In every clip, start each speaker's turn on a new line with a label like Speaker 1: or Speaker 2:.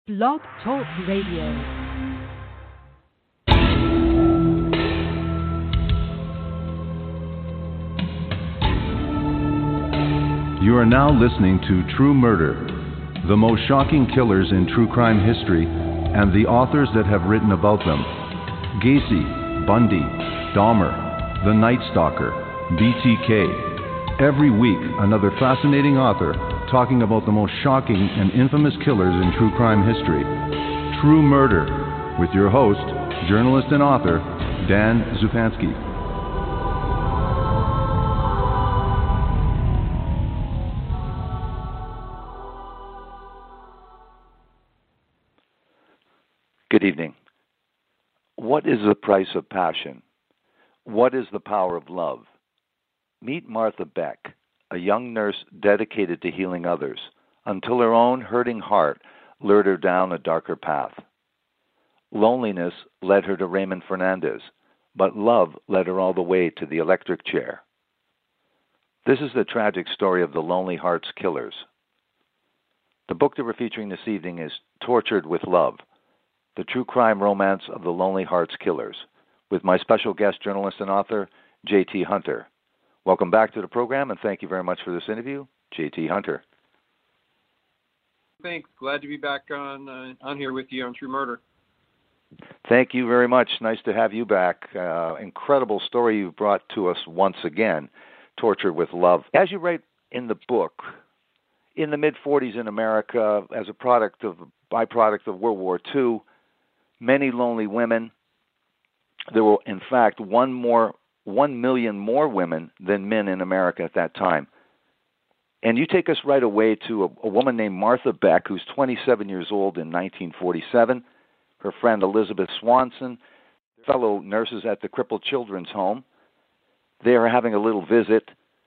Speaker 1: Blog Talk Radio.
Speaker 2: You are now listening to True Murder, the most shocking killers in true crime history, and the authors that have written about them. Gacy, Bundy, Dahmer, The Night Stalker, BTK. Every week, another fascinating author talking about the most shocking and infamous killers in true crime history. True Murder, with your host, journalist and author, Dan Zupansky.
Speaker 3: Good evening. What is the price of passion? What is the power of love? Meet Martha Beck, a young nurse dedicated to healing others, until her own hurting heart lured her down a darker path. Loneliness led her to Raymond Fernandez, but love led her all the way to the electric chair. This is the tragic story of the Lonely Hearts Killers. The book that we're featuring this evening is Tortured with Love, the true crime romance of the Lonely Hearts Killers, with my special guest journalist and author, J.T. Hunter. Welcome back to the program, and thank you very much for this interview, J.T. Hunter.
Speaker 4: Thanks. Glad to be back on here with you on True Murder.
Speaker 3: Thank you very much. Nice to have you back. Incredible story you brought to us once again, Tortured with Love. As you write in the book, in the mid-40s in America, as a byproduct of World War II, many lonely women. There were, in fact, 1 million more women than men in America at that time. And you take us right away to a woman named Martha Beck, who's 27 years old in 1947. Her friend Elizabeth Swanson, fellow nurses at the Crippled Children's Home. They are having a little visit,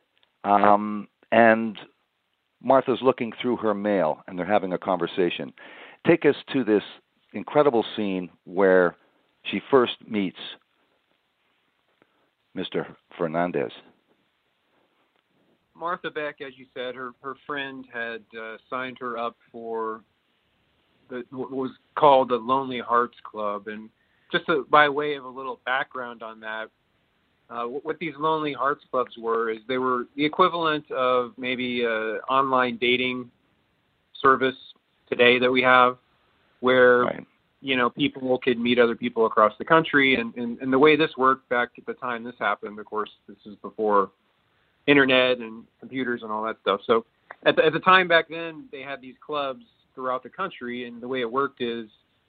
Speaker 3: and Martha's looking through her mail, and they're having a conversation. Take us to this incredible scene where she first meets Mr. Fernandez.
Speaker 4: Martha Beck, as you said, her friend had signed her up for what was called the Lonely Hearts Club. And just by way of a little background on that, what these Lonely Hearts Clubs were is they were the equivalent of maybe an online dating service today that we have, where
Speaker 3: right.
Speaker 4: People could meet other people across the country. And the way this worked back at the time this happened, of course, this is before internet and computers and all that stuff. So at the time back then, they had these clubs throughout the country, and the way it worked is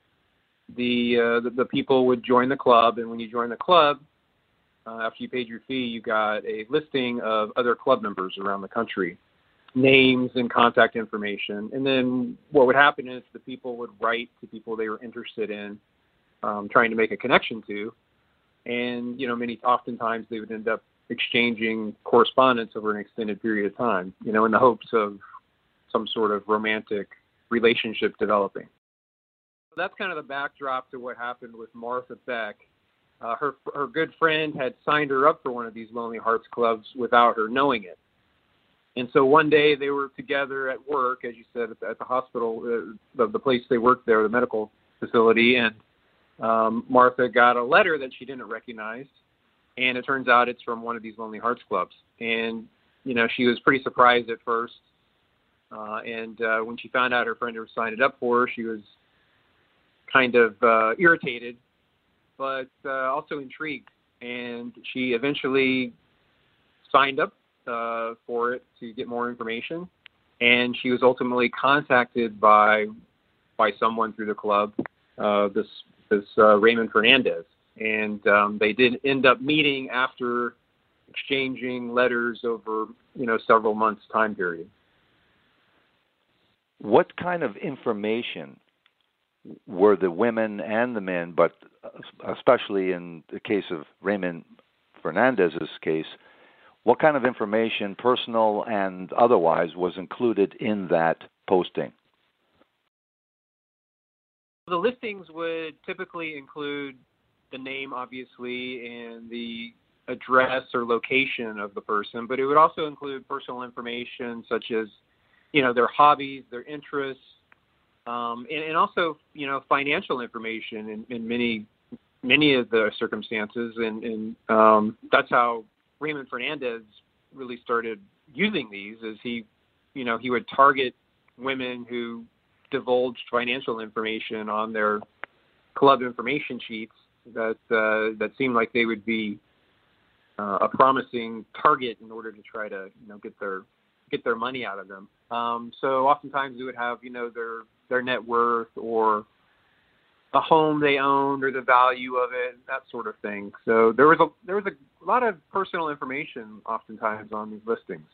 Speaker 4: the people would join the club, and when you join the club, after you paid your fee, you got a listing of other club members around the country, names and contact information. And then what would happen is the people would write to people they were interested in, trying to make a connection to. And, oftentimes they would end up exchanging correspondence over an extended period of time, in the hopes of some sort of romantic relationship developing. So that's kind of the backdrop to what happened with Martha Beck. Her good friend had signed her up for one of these Lonely Hearts Clubs without her knowing it. And so one day they were together at work, as you said, at the hospital, the place they worked there, the medical facility, and Martha got a letter that she didn't recognize, and it turns out it's from one of these Lonely Hearts Clubs. And, she was pretty surprised at first, and when she found out her friend had signed it up for her, she was kind of irritated, but also intrigued, and she eventually signed up for it to get more information, and she was ultimately contacted by someone through the club, this Raymond Fernandez, and they did end up meeting after exchanging letters over several months time period.
Speaker 3: What kind of information were the women and the men, but especially in the case of Raymond Fernandez's case, what kind of information, personal and otherwise, was included in that posting?
Speaker 4: The listings would typically include the name, obviously, and the address or location of the person, but it would also include personal information such as, their hobbies, their interests, and also, financial information in many of the circumstances, and that's how Raymond Fernandez really started using these. Is he would target women who divulged financial information on their club information sheets that seemed like they would be a promising target in order to try to get their money out of them. So oftentimes we would have their net worth or a home they owned or the value of it, that sort of thing. So there was a lot of personal information oftentimes on these listings.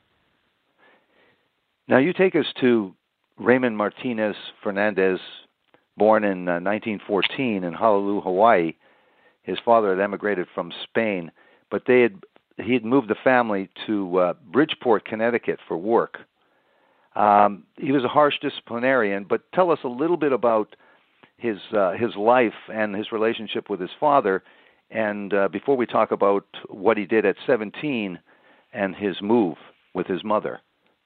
Speaker 3: Now you take us to Raymond Martinez Fernandez, born in 1914 in Honolulu, Hawaii. His father had emigrated from Spain, but he had moved the family to Bridgeport, Connecticut for work. He was a harsh disciplinarian, but tell us a little bit about his life and his relationship with his father, and before we talk about what he did at 17 and his move with his mother.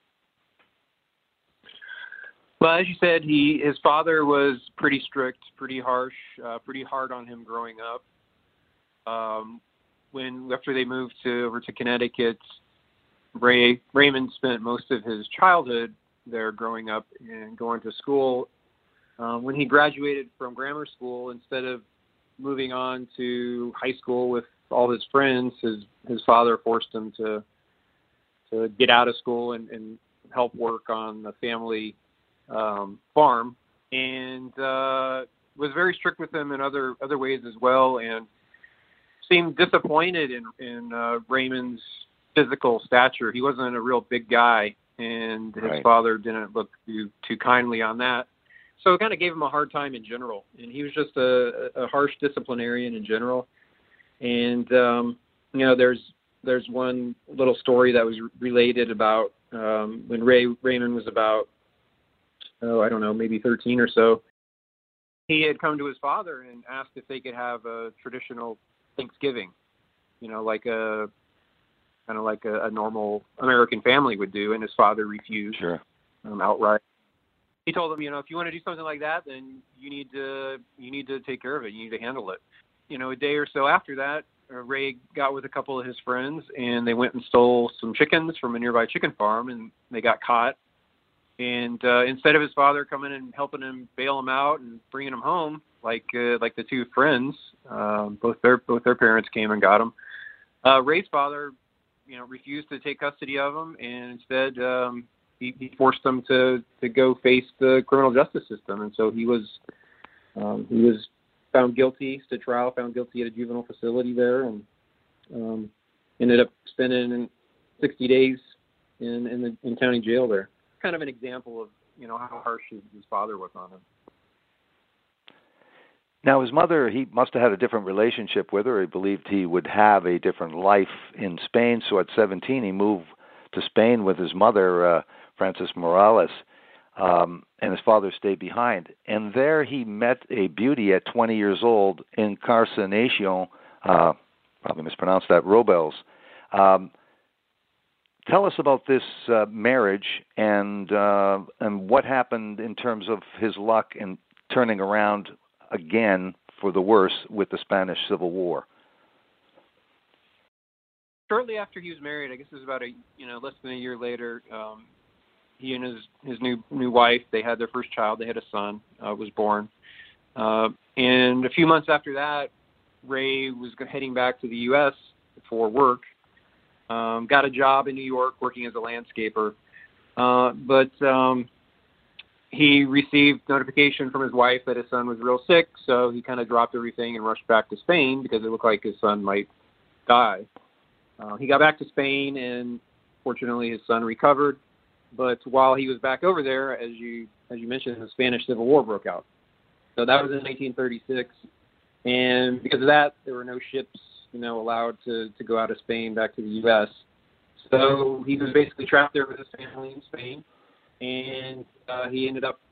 Speaker 4: Well, as you said, his father was pretty strict, pretty harsh, pretty hard on him growing up. After they moved over to Connecticut, Raymond spent most of his childhood there growing up and going to school. When he graduated from grammar school, instead of moving on to high school with all his friends, his father forced him to get out of school and help work on the family farm, and was very strict with him in other ways as well, and seemed disappointed in Raymond's physical stature. He wasn't a real big guy, and his father didn't look too kindly on that. So it kind of gave him a hard time in general, and he was just a harsh disciplinarian in general. And there's one little story that was related about when Raymond was about maybe 13 or so. He had come to his father and asked if they could have a traditional Thanksgiving, like a normal American family would do, and his father refused outright. He told him, if you want to do something like that, then you need to take care of it. You need to handle it. A day or so after that, Ray got with a couple of his friends, and they went and stole some chickens from a nearby chicken farm, and they got caught. And instead of his father coming and helping him bail him out and bringing him home, like the two friends, both their parents came and got him. Ray's father, refused to take custody of him, and instead he forced them to go face the criminal justice system. And so he was found guilty, stood trial, found guilty at a juvenile facility there, and ended up spending 60 days in county jail there. Kind of an example of how harsh his father was on him.
Speaker 3: Now, his mother, he must have had a different relationship with her. He believed he would have a different life in Spain. So at 17, he moved to Spain with his mother, Frances Morales, and his father stayed behind. And there he met a beauty at 20 years old, Encarnación, probably mispronounced that, Robles. Tell us about this marriage and what happened in terms of his luck in turning around again for the worse with the Spanish Civil War.
Speaker 4: Shortly after he was married, I guess it was about less than a year later, he and his new wife, they had their first child. They had a son, was born. And a few months after that, Ray was heading back to the U.S. for work. Got a job in New York working as a landscaper. But he received notification from his wife that his son was real sick, so he kind of dropped everything and rushed back to Spain because it looked like his son might die. He got back to Spain, and fortunately his son recovered. But while he was back over there, as you mentioned, the Spanish Civil War broke out. So that was in 1936. And because of that, there were no ships allowed to go out of Spain back to the U.S. So he was basically trapped there with his family in Spain, and he ended up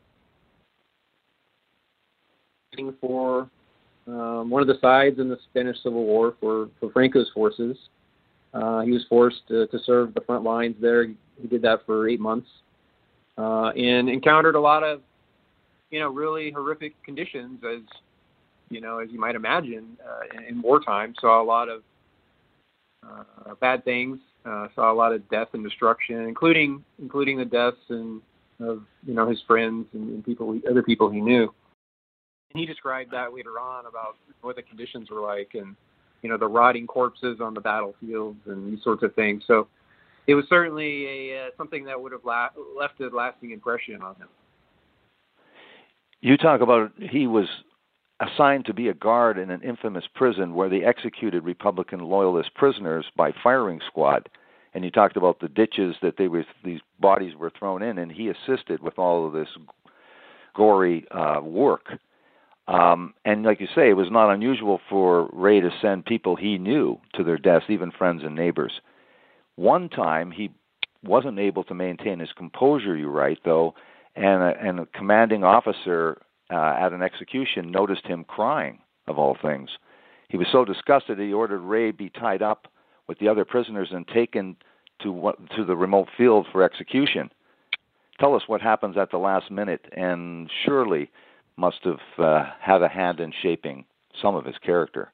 Speaker 4: fighting for one of the sides in the Spanish Civil War for Franco's forces. He was forced to serve the front lines there. He did that for 8 months and encountered a lot of really horrific conditions, as as you might imagine, in wartime. Saw a lot of bad things. Saw a lot of death and destruction, including the deaths of his friends and other people he knew. And he described that later on about what the conditions were like, and the rotting corpses on the battlefields and these sorts of things. So it was certainly something that would have left a lasting impression on him.
Speaker 3: You talk about he was assigned to be a guard in an infamous prison where they executed Republican Loyalist prisoners by firing squad. And you talked about the ditches that these bodies were thrown in, and he assisted with all of this gory work. And like you say, it was not unusual for Ray to send people he knew to their deaths, even friends and neighbors. One time, he wasn't able to maintain his composure, you write, though, and a commanding officer at an execution noticed him crying, of all things. He was so disgusted that he ordered Ray be tied up with the other prisoners and taken to the remote field for execution. Tell us what happens at the last minute, and surely must have had a hand in shaping some of his character.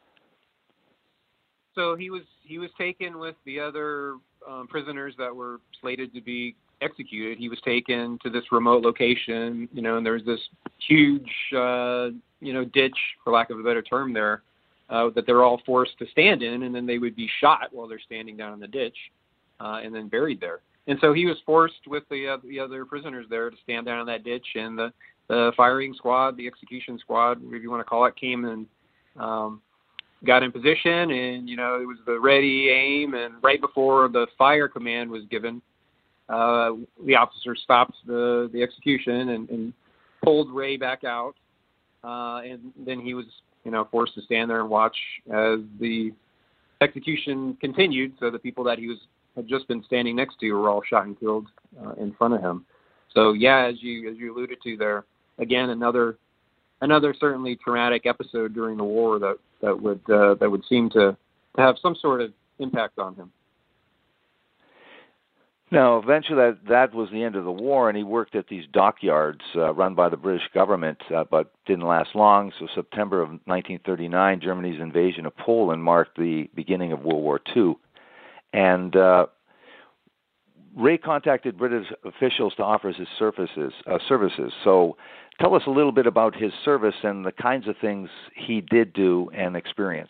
Speaker 4: So he was taken with the other prisoners that were slated to be executed. He was taken to this remote location, and there was this huge, ditch, for lack of a better term there, that they were all forced to stand in, and then they would be shot while they're standing down in the ditch, and then buried there. And so he was forced with the other prisoners there to stand down in that ditch, and the firing squad, the execution squad, whatever you want to call it, came and got in position, and it was the ready aim, and right before the fire command was given, the officer stopped the execution and pulled Ray back out, and then he was forced to stand there and watch as the execution continued. So the people that he had just been standing next to were all shot and killed in front of him. So yeah, as you alluded to there, again another certainly traumatic episode during the war that would seem to have some sort of impact on him.
Speaker 3: Now, eventually that was the end of the war, and he worked at these dockyards run by the British government, but didn't last long. So September of 1939, Germany's invasion of Poland marked the beginning of World War II. And Ray contacted British officials to offer his services. So tell us a little bit about his service and the kinds of things he did do and experience.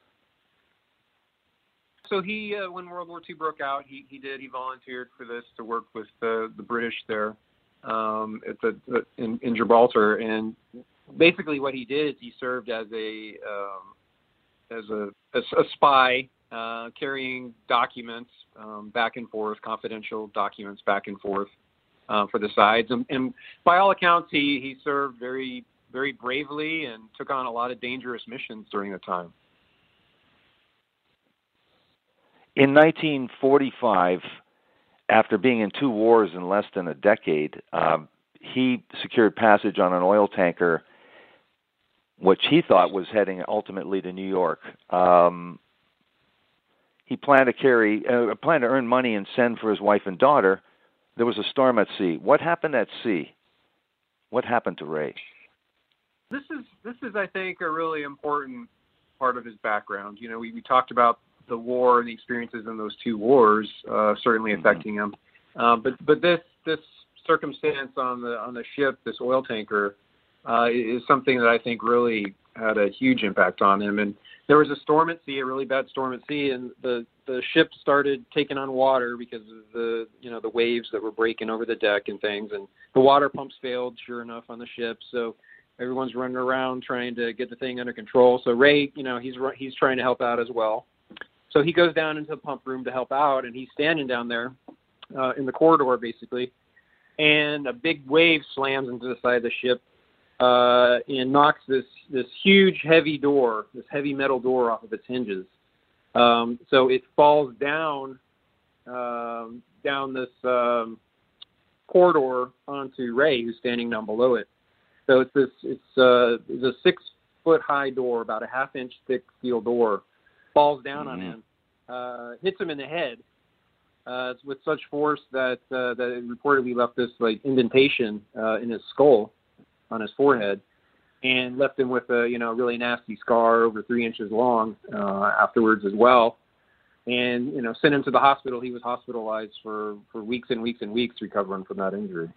Speaker 4: So he, when World War II broke out, he volunteered for this to work with the British there in Gibraltar, and basically what he did is he served as a spy, carrying documents back and forth, confidential documents back and forth for the sides, and by all accounts he served very, very bravely and took on a lot of dangerous missions during the time.
Speaker 3: In 1945, after being in 2 wars in less than a decade, he secured passage on an oil tanker, which he thought was heading ultimately to New York. He planned to earn money and send for his wife and daughter. There was a storm at sea. What happened at sea? What happened to Ray?
Speaker 4: This is, I think, a really important part of his background. We talked about the war and the experiences in those 2 wars certainly affecting him. But this circumstance on the ship, this oil tanker, is something that I think really had a huge impact on him. And there was a storm at sea, a really bad storm at sea, and the ship started taking on water because of the waves that were breaking over the deck and things. And the water pumps failed, sure enough, on the ship. So everyone's running around trying to get the thing under control. So Ray, he's trying to help out as well. So he goes down into the pump room to help out, and he's standing down there in the corridor, basically, and a big wave slams into the side of the ship and knocks this huge, heavy metal door off of its hinges. So it falls down this corridor onto Ray, who's standing down below it. So it's a 6-foot-high door, about a half-inch thick steel door. Falls down on him, hits him in the head with such force that it reportedly left this indentation in his skull. on his forehead, and left him with a really nasty scar over 3 inches long afterwards as well. And sent him to the hospital. He was hospitalized for weeks and weeks and weeks recovering from that injury.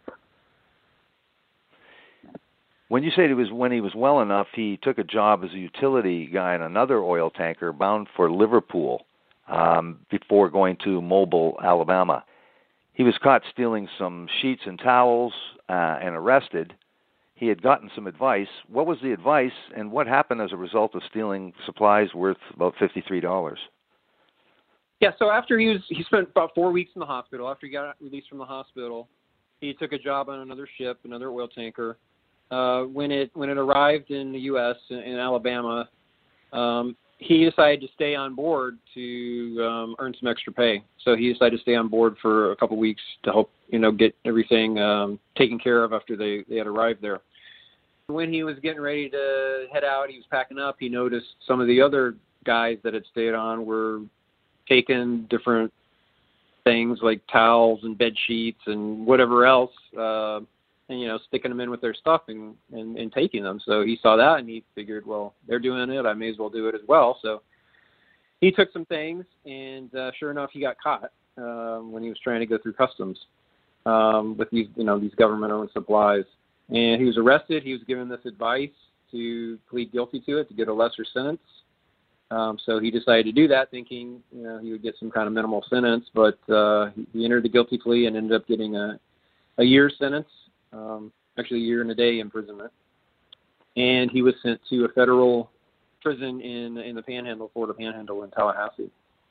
Speaker 3: When you say when he was well enough, he took a job as a utility guy on another oil tanker bound for Liverpool before going to Mobile, Alabama. He was caught stealing some sheets and towels and arrested. He had gotten some advice. What was the advice, and what happened as a result of stealing supplies worth about $53?
Speaker 4: Yeah, so after he spent about 4 weeks in the hospital. After he got released from the hospital, he took a job on another ship, another oil tanker. When it arrived in the U.S. in Alabama, he decided to stay on board to earn some extra pay. So he decided to stay on board for a couple weeks to help get everything taken care of after they had arrived there. When he was getting ready to head out, he was packing up. He noticed some of the other guys that had stayed on were taking different things like towels and bed sheets and whatever else, and sticking them in with their stuff and taking them. So he saw that and he figured, well, they're doing it, I may as well do it as well. So he took some things, and sure enough, he got caught when he was trying to go through customs with these government-owned supplies. And he was arrested. He was given this advice to plead guilty to it to get a lesser sentence. So he decided to do that, thinking he would get some kind of minimal sentence. But he entered the guilty plea and ended up getting a year sentence, actually a year and a day imprisonment. And he was sent to a federal prison in the Panhandle, Florida Panhandle in Tallahassee.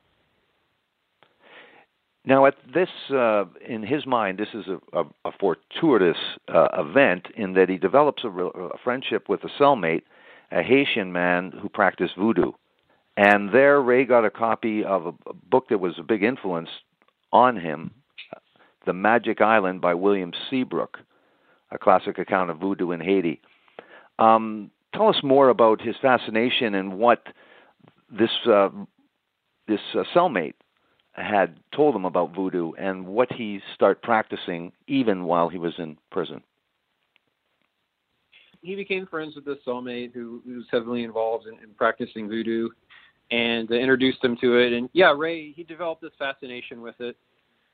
Speaker 3: Now, at this, in his mind, this is a fortuitous event in that he develops a friendship with a cellmate, a Haitian man who practiced voodoo. And there, Ray got a copy of a book that was a big influence on him, The Magic Island by William Seabrook, a classic account of voodoo in Haiti. Tell us more about his fascination and what this cellmate had told him about voodoo and what he started practicing even while he was in prison.
Speaker 4: He became friends with this cellmate who was heavily involved in practicing voodoo, and introduced him to it. And yeah, Ray, he developed this fascination with it.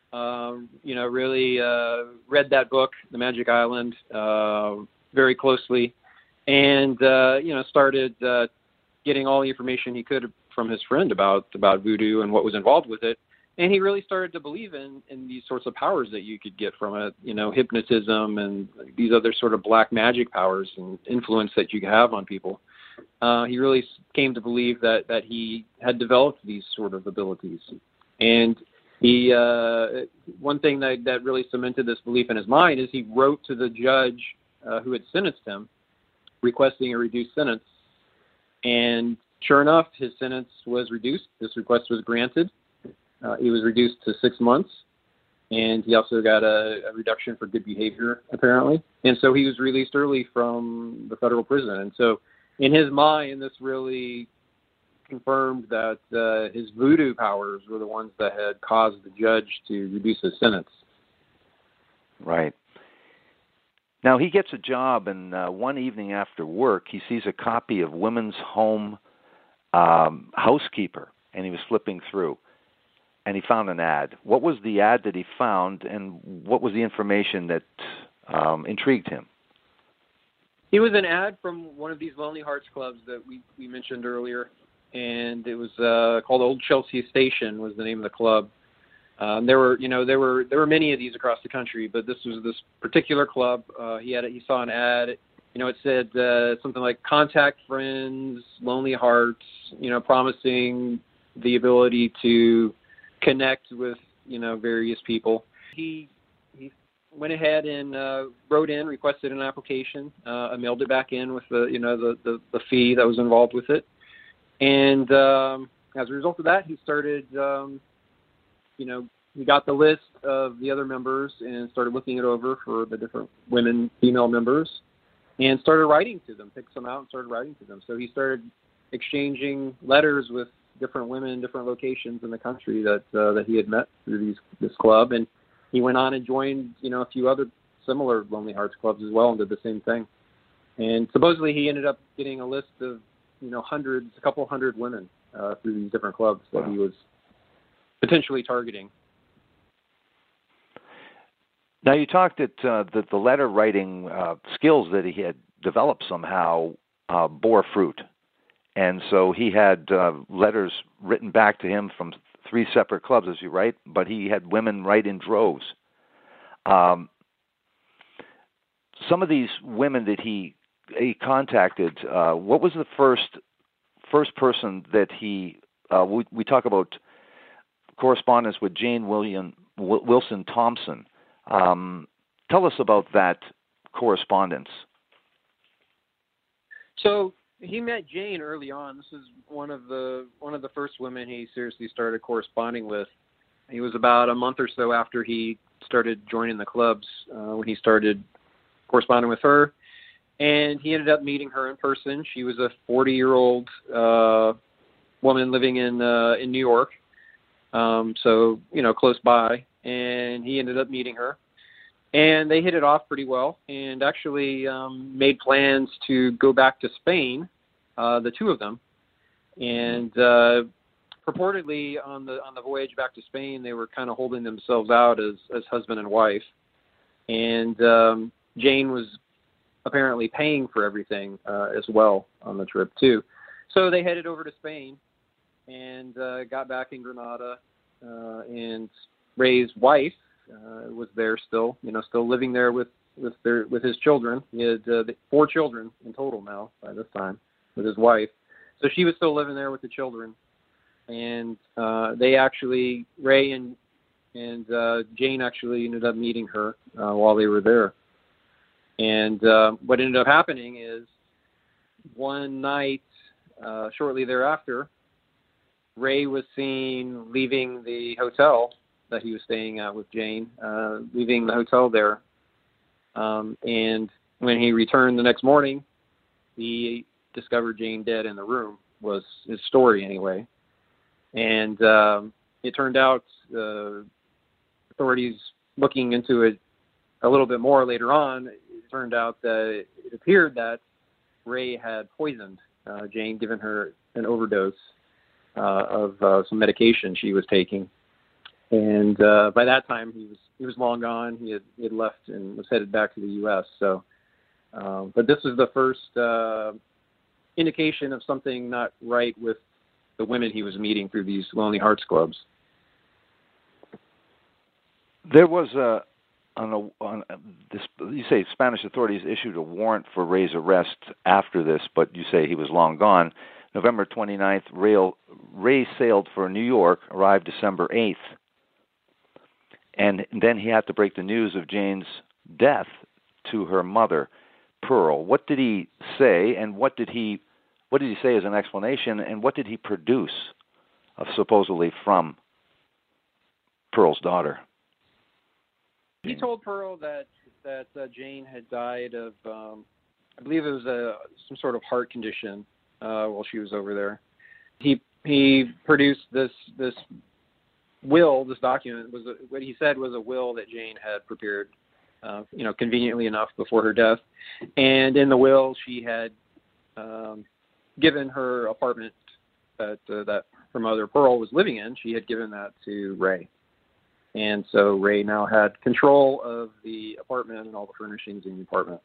Speaker 4: Really read that book, The Magic Island, very closely, and started getting all the information he could from his friend about voodoo and what was involved with it. And he really started to believe in these sorts of powers that you could get from it, hypnotism and these other sort of black magic powers and influence that you could have on people. He really came to believe that he had developed these sort of abilities. And he, one thing that really cemented this belief in his mind is he wrote to the judge who had sentenced him, requesting a reduced sentence. And sure enough, his sentence was reduced. This request was granted. He was reduced to 6 months, and he also got a reduction for good behavior, apparently. And so he was released early from the federal prison. And so in his mind, this really confirmed that his voodoo powers were the ones that had caused the judge to reduce his sentence.
Speaker 3: Right. Now, he gets a job, and one evening after work, he sees a copy of Women's Home Housekeeper, and he was flipping through, and he found an ad. What was the ad that he found, and what was the information that intrigued him?
Speaker 4: It was an ad from one of these Lonely Hearts clubs that we mentioned earlier, and it was called Old Chelsea Station was the name of the club. There were many of these across the country, but this was this particular club. He saw an ad. It said something like "Contact friends, Lonely Hearts," promising the ability to connect with various people. He went ahead and requested an application, mailed it back in with the fee that was involved with it, and as a result of that, he started. He got the list of the other members and started looking it over for the different female members, and started writing to them, picked some out and started writing to them. So he started exchanging letters with different women in different locations in the country that he had met through this club. And he went on and joined, a few other similar Lonely Hearts clubs as well and did the same thing. And supposedly he ended up getting a list of, a couple hundred women through these different clubs that he was potentially targeting.
Speaker 3: Now, you talked that the letter writing skills that he had developed somehow bore fruit. And so he had letters written back to him from 3 separate clubs, as you write, but he had women write in droves. Some of these women that he contacted, what was the first person that he, we talk about correspondence with Jane Wilson Thompson. Tell us about that correspondence.
Speaker 4: So he met Jane early on. This is one of the first women he seriously started corresponding with. He was about a month or so after he started joining the clubs when he started corresponding with her, and he ended up meeting her in person. She was a 40-year-old woman living in New York, so close by, and he ended up meeting her. And they hit it off pretty well, and actually made plans to go back to Spain, the two of them. And purportedly on the voyage back to Spain, they were kind of holding themselves out as husband and wife. And Jane was apparently paying for everything as well on the trip too. So they headed over to Spain and got back in Granada, and Ray's wife was there still living there with his children. He had 4 children in total now by this time with his wife. So she was still living there with the children. And they actually, Ray and Jane actually ended up meeting her while they were there. And what ended up happening is one night shortly thereafter, Ray was seen leaving the hotel that he was staying at with Jane, leaving the hotel there. And when he returned the next morning, he discovered Jane dead in the room, was his story anyway. And it turned out authorities looking into it a little bit more later on, it turned out that it appeared that Ray had poisoned Jane, given her an overdose of some medication she was taking. And by that time, he was long gone. He had left and was headed back to the U.S. So, but this was the first indication of something not right with the women he was meeting through these Lonely Hearts clubs.
Speaker 3: There was you say Spanish authorities issued a warrant for Ray's arrest after this, but you say he was long gone. November 29th, Ray sailed for New York, arrived December 8th. And then he had to break the news of Jane's death to her mother, Pearl. What did he say, and what did he say as an explanation, and what did he produce supposedly from Pearl's daughter?
Speaker 4: He told Pearl that Jane had died of, I believe it was some sort of heart condition while she was over there. He produced this will, this document, what he said was a will that Jane had prepared, conveniently enough before her death. And in the will, she had given her apartment that her mother, Pearl, was living in. She had given that to Ray. And so Ray now had control of the apartment and all the furnishings in the apartment.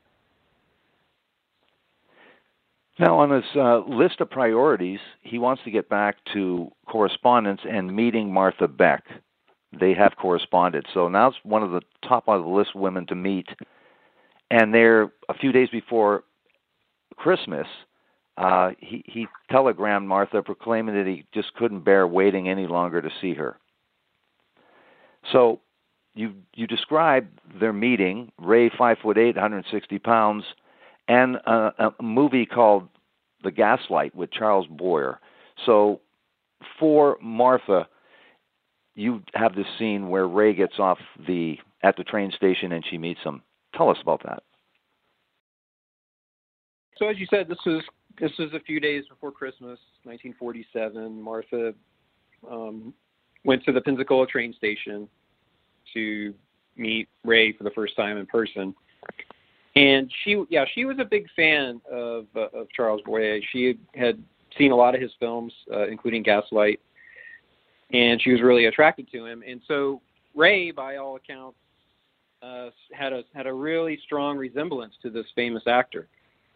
Speaker 3: Now, on his list of priorities, he wants to get back to correspondence and meeting Martha Beck. They have corresponded. So now it's one of the top of the list women to meet. And there, a few days before Christmas, he telegrammed Martha proclaiming that he just couldn't bear waiting any longer to see her. So you describe their meeting, Ray 5'8", 160 pounds, and a movie called The Gaslight with Charles Boyer. So for Martha, you have this scene where Ray gets off at the train station and she meets him. Tell us about that.
Speaker 4: So as you said, this was a few days before Christmas, 1947. Martha went to the Pensacola train station to meet Ray for the first time in person. And she was a big fan of Charles Boyer. She had seen a lot of his films, including Gaslight, and she was really attracted to him. And so Ray, by all accounts, had a really strong resemblance to this famous actor.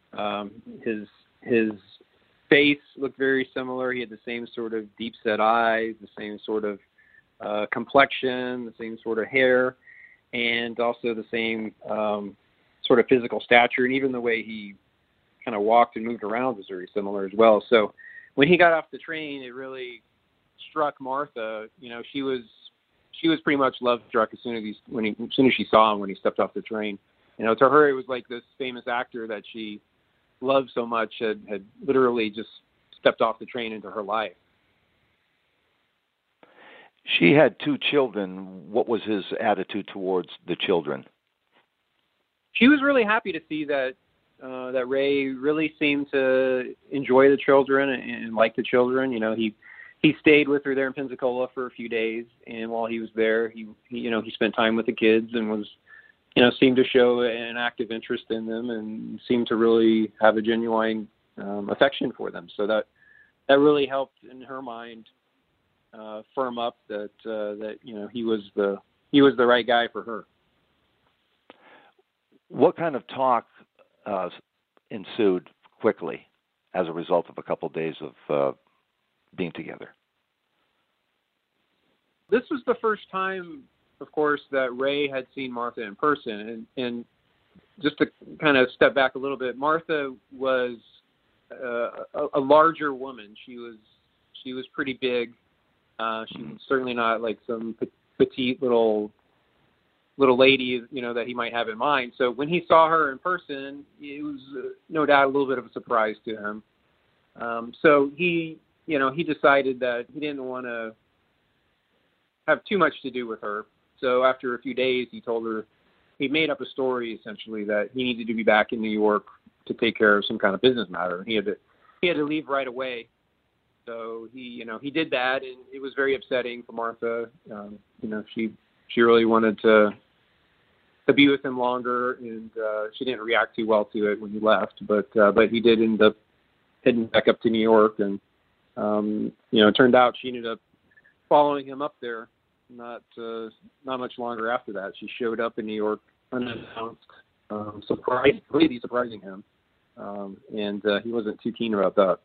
Speaker 4: His face looked very similar. He had the same sort of deep-set eyes, the same sort of complexion, the same sort of hair, and also the same sort of physical stature, and even the way he kind of walked and moved around was very similar as well. So when he got off the train, it really struck Martha. You know, she was pretty much love struck as soon as she saw him when he stepped off the train. You know, to her it was like this famous actor that she loved so much had literally just stepped off the train into her life.
Speaker 3: She had 2 children. What was his attitude towards the children?
Speaker 4: She was really happy to see that Ray really seemed to enjoy the children and like the children. You know, he stayed with her there in Pensacola for a few days, and while he was there, he spent time with the kids and was, you know, seemed to show an active interest in them and seemed to really have a genuine affection for them. So that really helped in her mind firm up that you know, he was the right guy for her.
Speaker 3: What kind of talk ensued quickly as a result of a couple of days of being together?
Speaker 4: This was the first time, of course, that Ray had seen Martha in person. And just to kind of step back a little bit, Martha was a larger woman. She was pretty big. She was certainly not like some petite little lady, you know, that he might have in mind. So when he saw her in person, it was no doubt a little bit of a surprise to him. So he decided that he didn't want to have too much to do with her. So after a few days, he told her, he made up a story essentially that he needed to be back in New York to take care of some kind of business matter. He had to leave right away. So he did that, and it was very upsetting for Martha. You know, she really wanted to be with him longer, and she didn't react too well to it when he left. But he did end up heading back up to New York, and you know, it turned out she ended up following him up there. Not much longer after that, she showed up in New York unannounced, completely surprising him, and he wasn't too keen about that.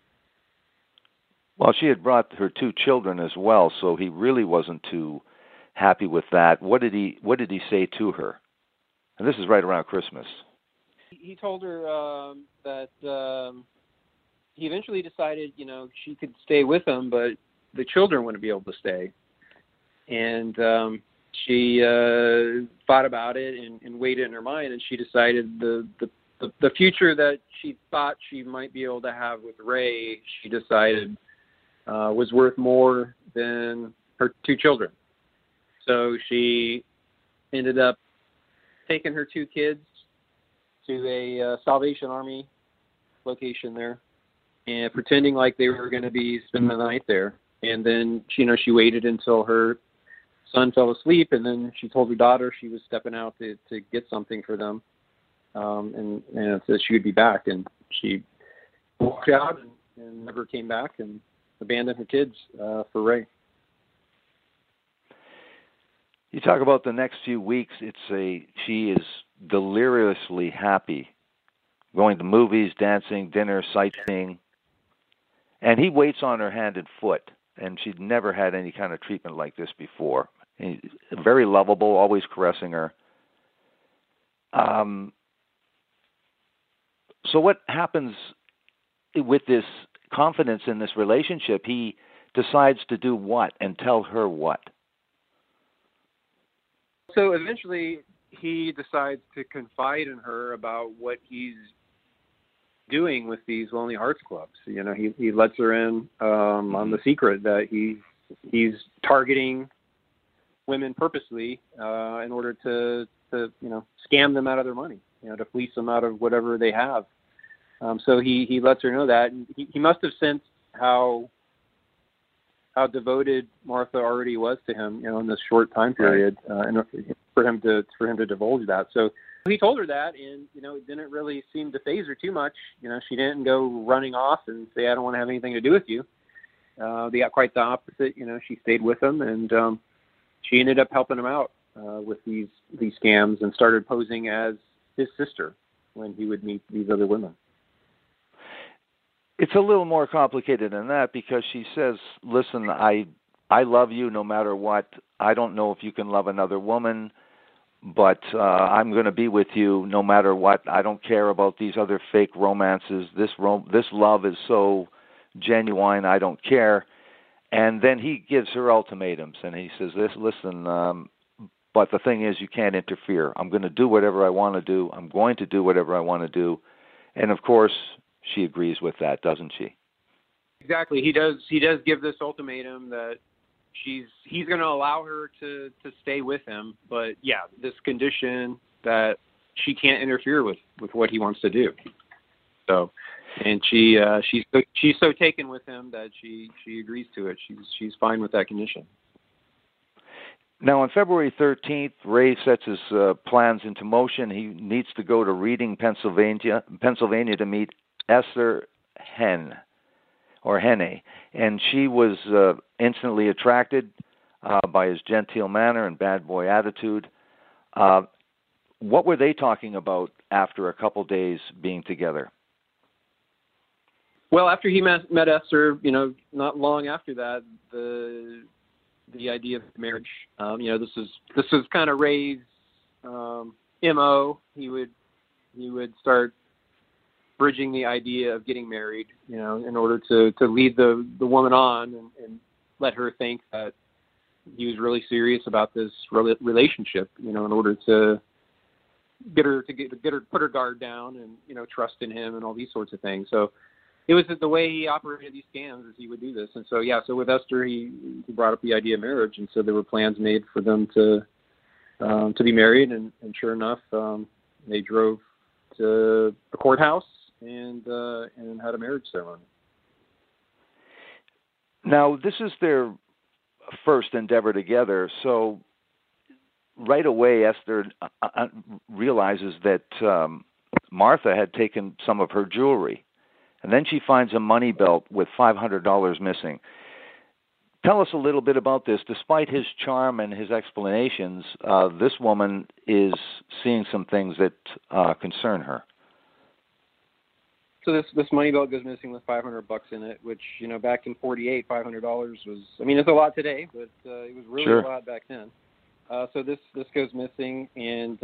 Speaker 3: Well, she had brought her 2 children as well, so he really wasn't too happy with that. What did he say to her? And this is right around Christmas.
Speaker 4: He told her that he eventually decided, you know, she could stay with him, but the children wouldn't be able to stay. And she thought about it and weighed it in her mind, and she decided the future that she thought she might be able to have with Ray, she decided was worth more than her 2 children. So she ended up taking her 2 kids to a Salvation Army location there and pretending like they were going to be spending the night there. And then, you know, she waited until her son fell asleep, and then she told her daughter she was stepping out to get something for them, and said she would be back. And she walked out and never came back and abandoned her kids for Ray.
Speaker 3: You talk about the next few weeks. She is deliriously happy, going to movies, dancing, dinner, sightseeing, and he waits on her hand and foot. And she'd never had any kind of treatment like this before. He's very lovable, always caressing her. So what happens with this confidence in this relationship? He decides to do what and tell her what?
Speaker 4: So eventually he decides to confide in her about what he's doing with these Lonely Hearts Clubs. You know, he lets her in on the secret that he's targeting women purposely in order to you know, scam them out of their money, you know, to fleece them out of whatever they have. So he lets her know that. And he must have sensed how devoted Martha already was to him, you know, in this short time period, and for him to divulge that. So He told her that, and, it didn't really seem to faze her too much. She didn't go running off and say, I don't want to have anything to do with you. They got quite the opposite. She stayed with him, and she ended up helping him out with these scams and started posing as his sister when he would meet these other women.
Speaker 3: It's a little more complicated than that, because she says, listen, I love you no matter what. I don't know if you can love another woman, but I'm going to be with you no matter what. I don't care about these other fake romances. This love is so genuine, I don't care. And then he gives her ultimatums, and he says, listen, but the thing is, you can't interfere. I'm going to do whatever I want to do. I'm going to do whatever I want to do. And, of course, she agrees with that, doesn't she?
Speaker 4: Exactly. He does give this ultimatum that he's going to allow her to stay with him, but this condition that she can't interfere with what he wants to do. So, and she's so taken with him that she agrees to it. She's fine with that condition.
Speaker 3: Now, on February 13th, Ray sets his plans into motion. He needs to go to Reading, Pennsylvania to meet Esther Henne, and she was instantly attracted by his genteel manner and bad boy attitude. What were they talking about after a couple days being together?
Speaker 4: Well, after he met Esther, not long after that, the idea of marriage. This is kind of Ray's MO. He would start bridging the idea of getting married, in order to lead the woman on and let her think that he was really serious about this relationship, in order to get her put her guard down and trust in him and all these sorts of things. So it was the way he operated these scams, as he would do this. And so with Esther, he brought up the idea of marriage, and so there were plans made for them to be married, and sure enough, they drove to the courthouse and had a marriage ceremony.
Speaker 3: Now, this is their first endeavor together, so right away Esther realizes that Martha had taken some of her jewelry, and then she finds a money belt with $500 missing. Tell us a little bit about this. Despite his charm and his explanations, this woman is seeing some things that concern her.
Speaker 4: So this money belt goes missing with $500 in it, which, back in '48, $500 was, it's a lot today, but it was really
Speaker 3: Sure.
Speaker 4: a lot back then. So this goes missing, and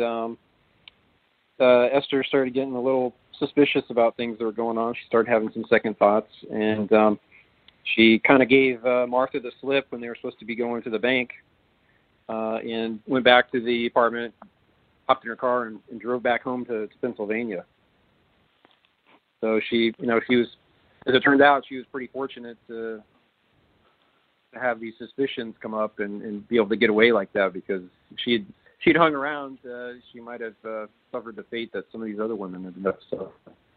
Speaker 4: Esther started getting a little suspicious about things that were going on. She started having some second thoughts, and she kind of gave Martha the slip when they were supposed to be going to the bank, and went back to the apartment, hopped in her car, and drove back home to Pennsylvania. So she was, as it turned out, she was pretty fortunate to have these suspicions come up and be able to get away like that, because if she'd hung around, she might have suffered the fate that some of these other women had left. So.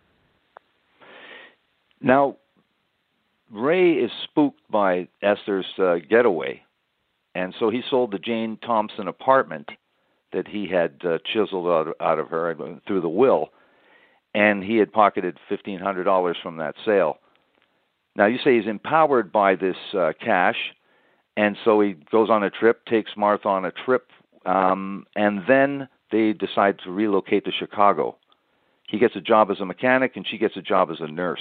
Speaker 4: Now,
Speaker 3: Ray is spooked by Esther's getaway, and so he sold the Jane Thompson apartment that he had chiseled out of her through the will, and he had pocketed $1,500 from that sale. Now, you say he's empowered by this cash, and so he goes on a trip, takes Martha on a trip, and then they decide to relocate to Chicago. He gets a job as a mechanic, and she gets a job as a nurse.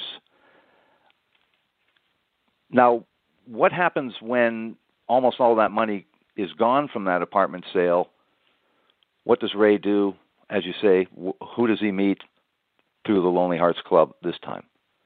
Speaker 3: Now, what happens when almost all that money is gone from that apartment sale? What does Ray do? As you say, who does he meet through the Lonely Hearts Club this time?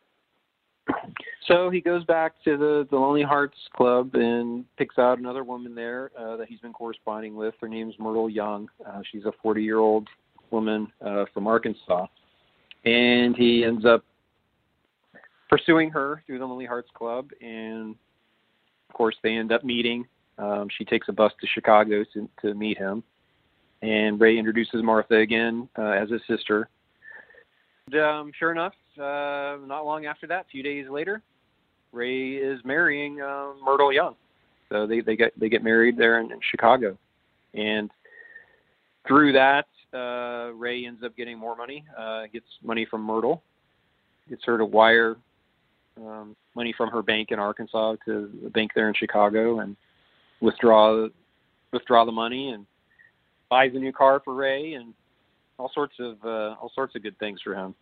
Speaker 4: So he goes back to the Lonely Hearts Club and picks out another woman there that he's been corresponding with. Her name's Myrtle Young. She's a 40-year-old woman from Arkansas. And he ends up pursuing her through the Lonely Hearts Club, and of course they end up meeting. She takes a bus to Chicago to meet him, and Ray introduces Martha again as his sister. And, sure enough, not long after that, a few days later, Ray is marrying Myrtle Young. So they get married there in Chicago, and through that Ray ends up getting more money, gets money from Myrtle, gets her to wire money from her bank in Arkansas to the bank there in Chicago and withdraw the money, and buys a new car for Ray, and all sorts of good things for him.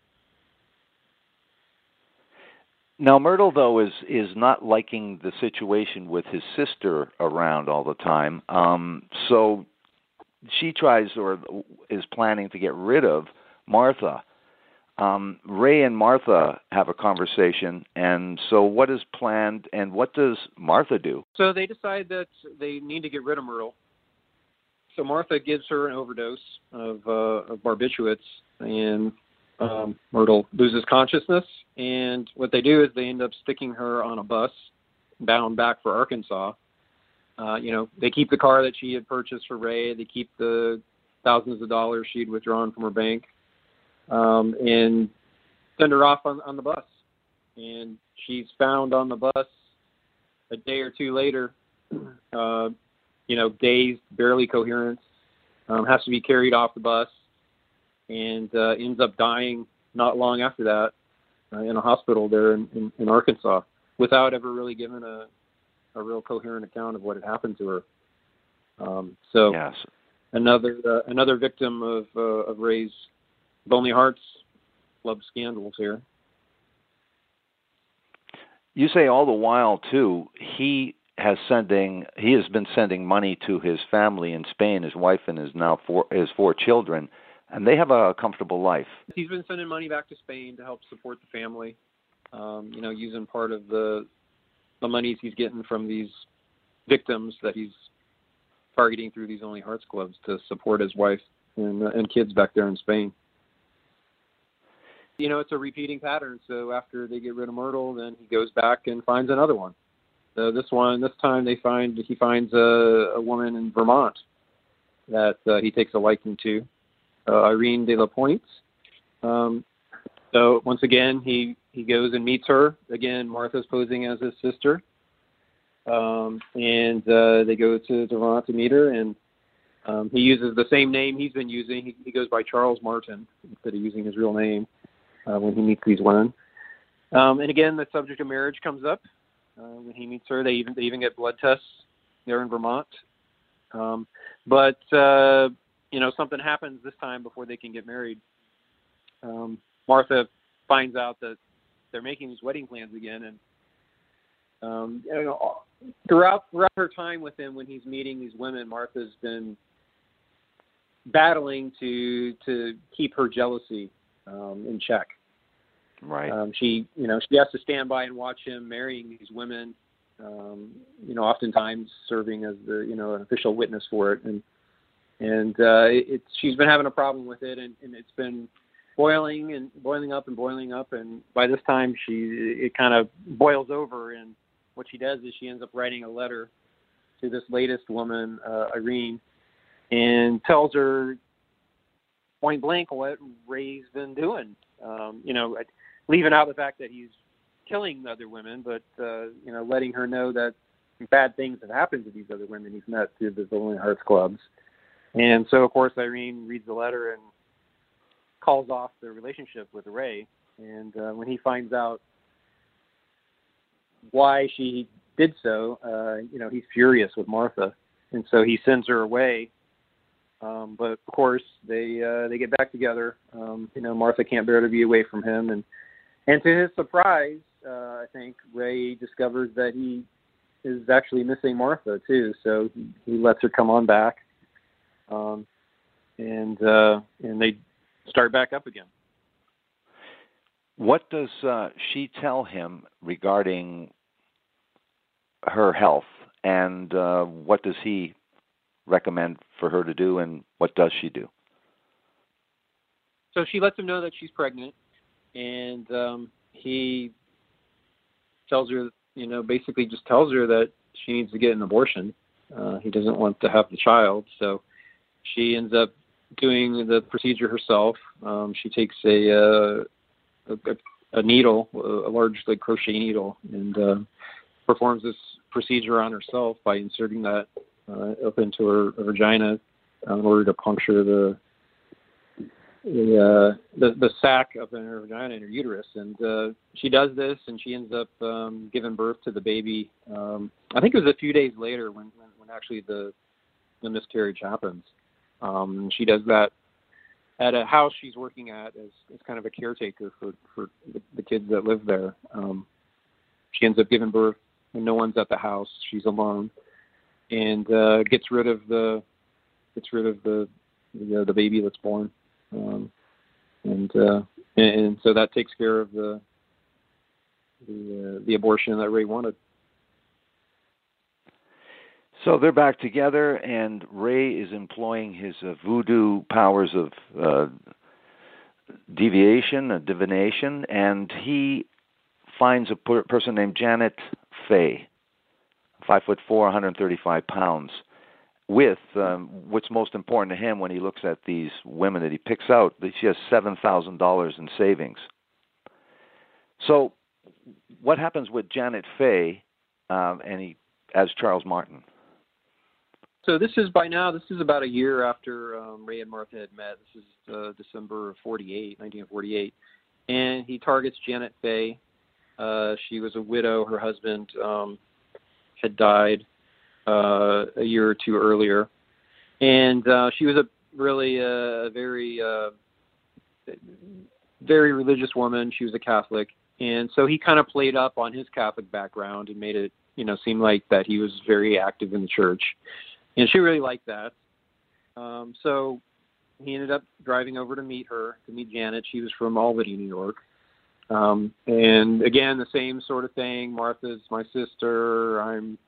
Speaker 3: Now, Myrtle, though, is not liking the situation with his sister around all the time. So she tries or is planning to get rid of Martha. Ray and Martha have a conversation, and so what is planned, and what does Martha do?
Speaker 4: So they decide that they need to get rid of Myrtle. So Martha gives her an overdose of barbiturates, and Myrtle loses consciousness. And what they do is they end up sticking her on a bus bound back for Arkansas. They keep the car that she had purchased for Ray. They keep the thousands of dollars she'd withdrawn from her bank, and send her off on the bus. And she's found on the bus a day or two later, dazed, barely coherent, has to be carried off the bus, and ends up dying not long after that in a hospital there in Arkansas, without ever really giving a real coherent account of what had happened to her.
Speaker 3: Yes.
Speaker 4: Another victim of Ray's Lonely Hearts Club scandals here.
Speaker 3: You say all the while too, he has been sending money to his family in Spain, his wife and his four children, and they have a comfortable life.
Speaker 4: He's been sending money back to Spain to help support the family, using part of the monies he's getting from these victims that he's targeting through these Lonely Hearts Clubs to support his wife and kids back there in Spain. It's a repeating pattern. So after they get rid of Myrtle, then he goes back and finds another one. So this time he finds a woman in Vermont that he takes a liking to, Irene de la Pointe. So once again, he goes and meets her. Again, Martha's posing as his sister. And they go to Vermont to meet her, and he uses the same name he's been using. He goes by Charles Martin instead of using his real name when he meets these women. And again, the subject of marriage comes up. When he meets her, they even get blood tests there in Vermont. But something happens this time before they can get married. Martha finds out that they're making these wedding plans again, and throughout her time with him, when he's meeting these women, Martha's been battling to keep her jealousy in check.
Speaker 3: Right.
Speaker 4: She has to stand by and watch him marrying these women. Oftentimes serving as an official witness for it, and she's been having a problem with it, and it's been boiling up, and by this time it kind of boils over, and what she does is she ends up writing a letter to this latest woman, Irene, and tells her point blank what Ray's been doing. Leaving out the fact that he's killing other women, but letting her know that bad things have happened to these other women he's met through the Lonely Hearts Clubs. And so, of course, Irene reads the letter and calls off the relationship with Ray. And when he finds out why she did so, he's furious with Martha, and so he sends her away. But of course, they get back together. Martha can't bear to be away from him, and to his surprise, I think Ray discovers that he is actually missing Martha too. So he lets her come on back, and they start back up again.
Speaker 3: What does she tell him regarding her health, and what does he recommend for her to do, and what does she do?
Speaker 4: So she lets him know that she's pregnant, and he tells her, basically just tells her that she needs to get an abortion. He doesn't want to have the child, so she ends up doing the procedure herself. She takes a needle, a large crochet needle, and performs this procedure on herself by inserting that up into her vagina in order to puncture the the sac up in her vagina, in her uterus, and she does this, and she ends up giving birth to the baby. I think it was a few days later when actually the miscarriage happens. She does that at a house she's working at as kind of a caretaker for the kids that live there. She ends up giving birth when no one's at the house. She's alone, and gets rid of the baby that's born. And so that takes care of the abortion that Ray wanted.
Speaker 3: So they're back together, and Ray is employing his voodoo powers of divination, and he finds a person named Janet Fay, 5'4", 135 pounds. With what's most important to him when he looks at these women that he picks out, that she has $7,000 in savings. So what happens with Janet Fay as Charles Martin?
Speaker 4: So this is about a year after Ray and Martha had met. This is December of 1948. And he targets Janet Fay. She was a widow. Her husband had died a year or two earlier. And she was a very, very religious woman. She was a Catholic. And so he kind of played up on his Catholic background and made it, seem like that he was very active in the church. And she really liked that. So he ended up driving over to meet Janet. She was from Albany, New York. And again, the same sort of thing. Martha's my sister. I'm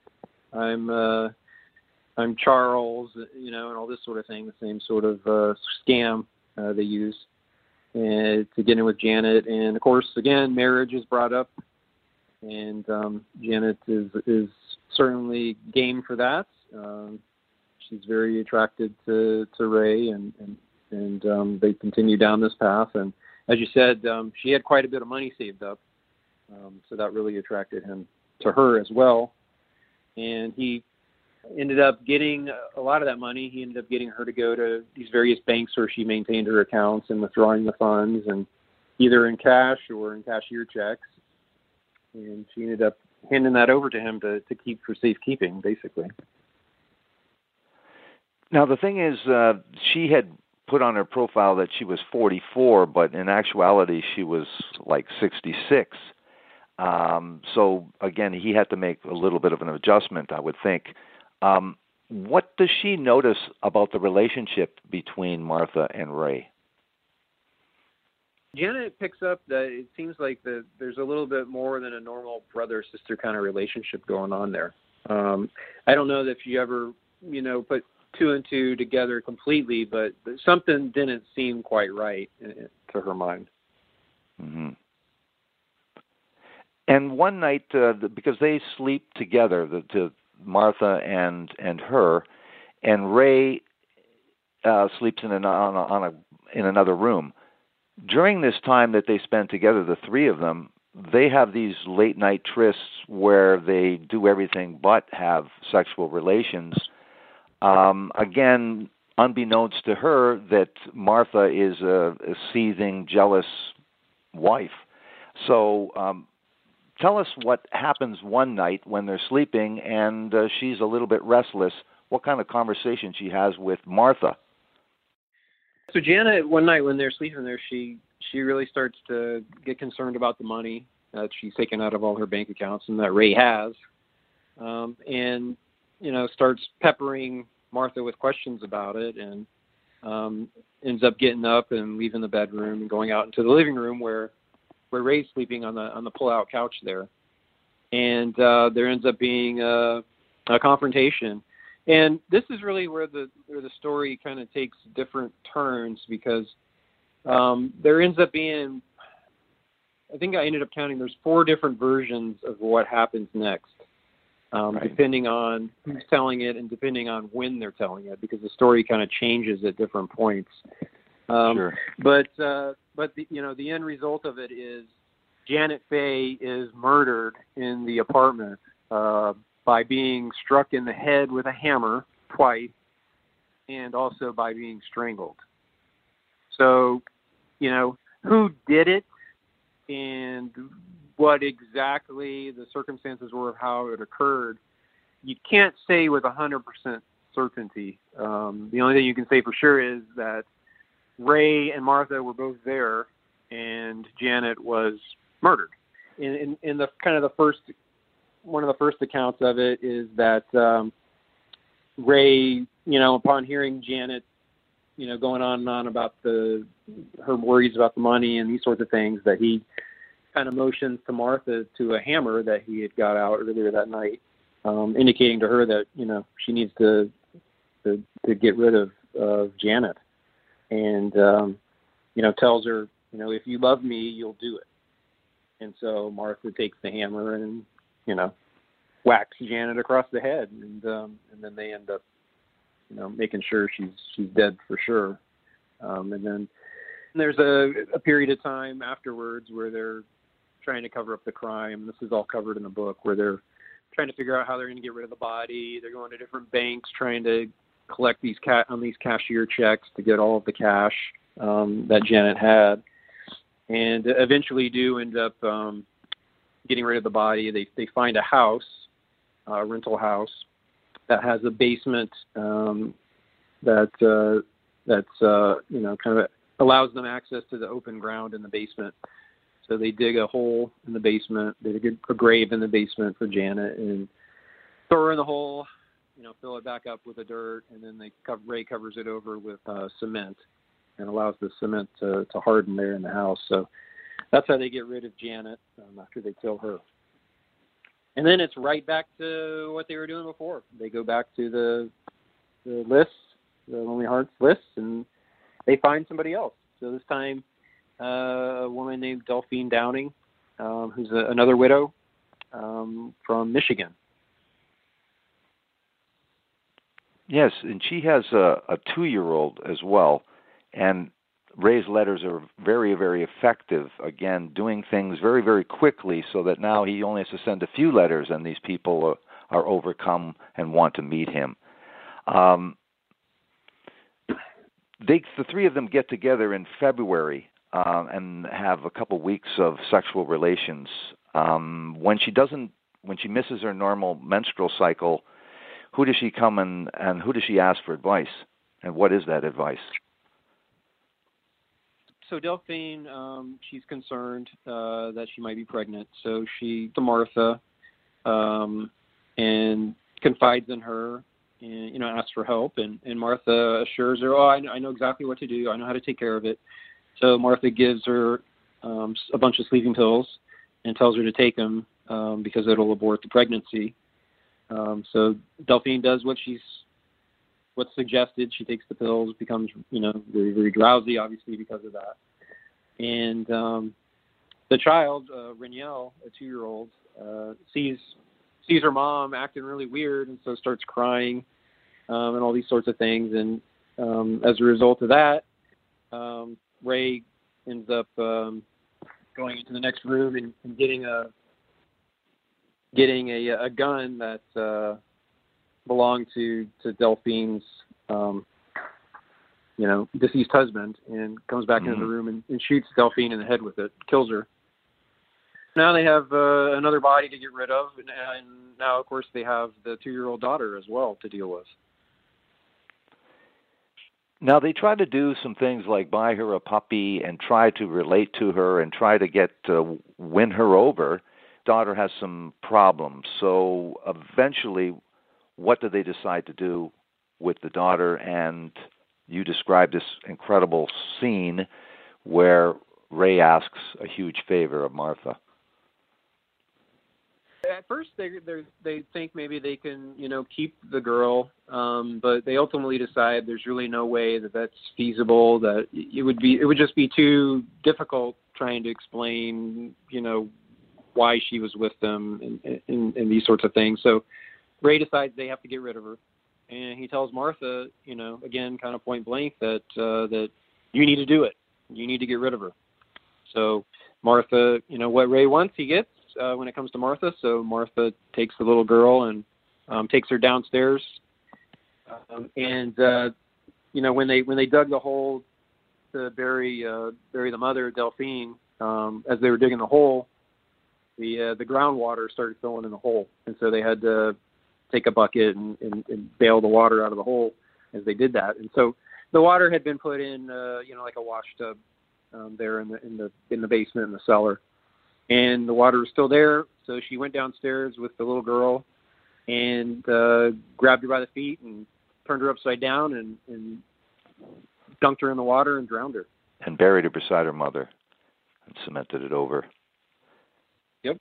Speaker 4: Charles, and all this sort of thing. The same sort of scam they use to get in with Janet. And of course, again, marriage is brought up, and Janet is certainly game for that. She's very attracted to Ray, and they continue down this path. And as you said, she had quite a bit of money saved up, so that really attracted him to her as well. And he ended up getting a lot of that money. He ended up getting her to go to these various banks where she maintained her accounts and withdrawing the funds, and either in cash or in cashier checks. And she ended up handing that over to him to keep for safekeeping, basically.
Speaker 3: Now, the thing is, she had put on her profile that she was 44, but in actuality, she was like 66. So, again, he had to make a little bit of an adjustment, I would think. What does she notice about the relationship between Martha and Ray?
Speaker 4: Janet picks up that it seems like there's a little bit more than a normal brother-sister kind of relationship going on there. I don't know if you ever, put two and two together completely, but something didn't seem quite right to her mind.
Speaker 3: Mm-hmm. And one night, because they sleep together, Martha and her, and Ray sleeps in another room. During this time that they spend together, the three of them, they have these late night trysts where they do everything but have sexual relations. Again, unbeknownst to her, that Martha is a seething, jealous wife. So tell us what happens one night when they're sleeping and she's a little bit restless. What kind of conversation she has with Martha?
Speaker 4: So Janet, one night when they're sleeping there, she really starts to get concerned about the money that she's taken out of all her bank accounts and that Ray has, and starts peppering Martha with questions about it, and ends up getting up and leaving the bedroom and going out into the living room where Ray's sleeping on the pull-out couch there, and there ends up being a confrontation. And this is really where the story kind of takes different turns, because there ends up being, I think I ended up counting, there's 4 different versions of what happens next, right, depending on who's telling it and depending on when they're telling it, because the story kind of changes at different points.
Speaker 3: Sure.
Speaker 4: But the end result of it is Janet Fay is murdered in the apartment by being struck in the head with a hammer twice, and also by being strangled. So, who did it and what exactly the circumstances were of how it occurred, you can't say with 100% certainty. The only thing you can say for sure is that Ray and Martha were both there, and Janet was murdered. In the kind of the first, one of the first accounts of it is that Ray, upon hearing Janet, going on and on about her worries about the money and these sorts of things, that he kind of motions to Martha to a hammer that he had got out earlier that night, indicating to her that she needs to get rid of Janet, and tells her, if you love me, you'll do it. And so Martha takes the hammer and whacks Janet across the head, and then they end up making sure she's dead for sure. And then there's a period of time afterwards where they're trying to cover up the crime. This is all covered in the book, where they're trying to figure out how they're going to get rid of the body. They're going to different banks trying to collect these cashier checks to get all of the cash that Janet had, and eventually do end up getting rid of the body. They find a house, a rental house, that has a basement that's kind of allows them access to the open ground in the basement. So they dig a hole in the basement, they dig a grave in the basement for Janet, and throw her in the hole, fill it back up with the dirt, and then Ray covers it over with cement and allows the cement to harden there in the house. So that's how they get rid of Janet after they kill her. And then it's right back to what they were doing before. They go back to the lists, the Lonely Hearts lists, and they find somebody else. So this time, a woman named Delphine Downing, who's another widow from Michigan.
Speaker 3: Yes, and she has a 2-year-old as well. And Ray's letters are very, very effective, again, doing things very, very quickly, so that now he only has to send a few letters and these people are overcome and want to meet him. The three of them get together in February and have a couple weeks of sexual relations. When she misses her normal menstrual cycle, who does she come and who does she ask for advice? And what is that advice?
Speaker 4: So Delphine, she's concerned that she might be pregnant. So she to Martha and confides in her and, asks for help. And Martha assures her, I know exactly what to do. I know how to take care of it. So Martha gives her a bunch of sleeping pills and tells her to take them because it'll abort the pregnancy. So Delphine does what's suggested. She takes the pills, becomes, very, very drowsy, obviously, because of that. And the child, Reniel, a 2-year-old, sees her mom acting really weird, and so starts crying and all these sorts of things. And as a result of that, Ray ends up going into the next room and getting a gun that belonged to Delphine's deceased husband, and comes back into the room and shoots Delphine in the head with it, kills her. Now they have another body to get rid of, and now, of course, they have the 2-year-old daughter as well to deal with.
Speaker 3: Now, they try to do some things like buy her a puppy and try to relate to her and try to win her over. Daughter has some problems. So eventually, what do they decide to do with the daughter? And you describe this incredible scene where Ray asks a huge favor of Martha.
Speaker 4: At first, they think maybe they can, keep the girl, but they ultimately decide there's really no way that's feasible. That it would just be too difficult trying to explain, why she was with them and these sorts of things. So Ray decides they have to get rid of her, and he tells Martha, again, kind of point blank, that you need to do it. You need to get rid of her. So Martha, what Ray wants, he gets. When it comes to Martha. So Martha takes the little girl and takes her downstairs. When they dug the hole to bury the mother, Delphine, as they were digging the hole, the groundwater started filling in the hole, and so they had to take a bucket and bail the water out of the hole as they did that. And so the water had been put in, like a wash tub there in the basement in the cellar, and the water was still there. So she went downstairs with the little girl and grabbed her by the feet and turned her upside down and dunked her in the water and drowned her.
Speaker 3: And buried her beside her mother and cemented it over.
Speaker 4: Yep.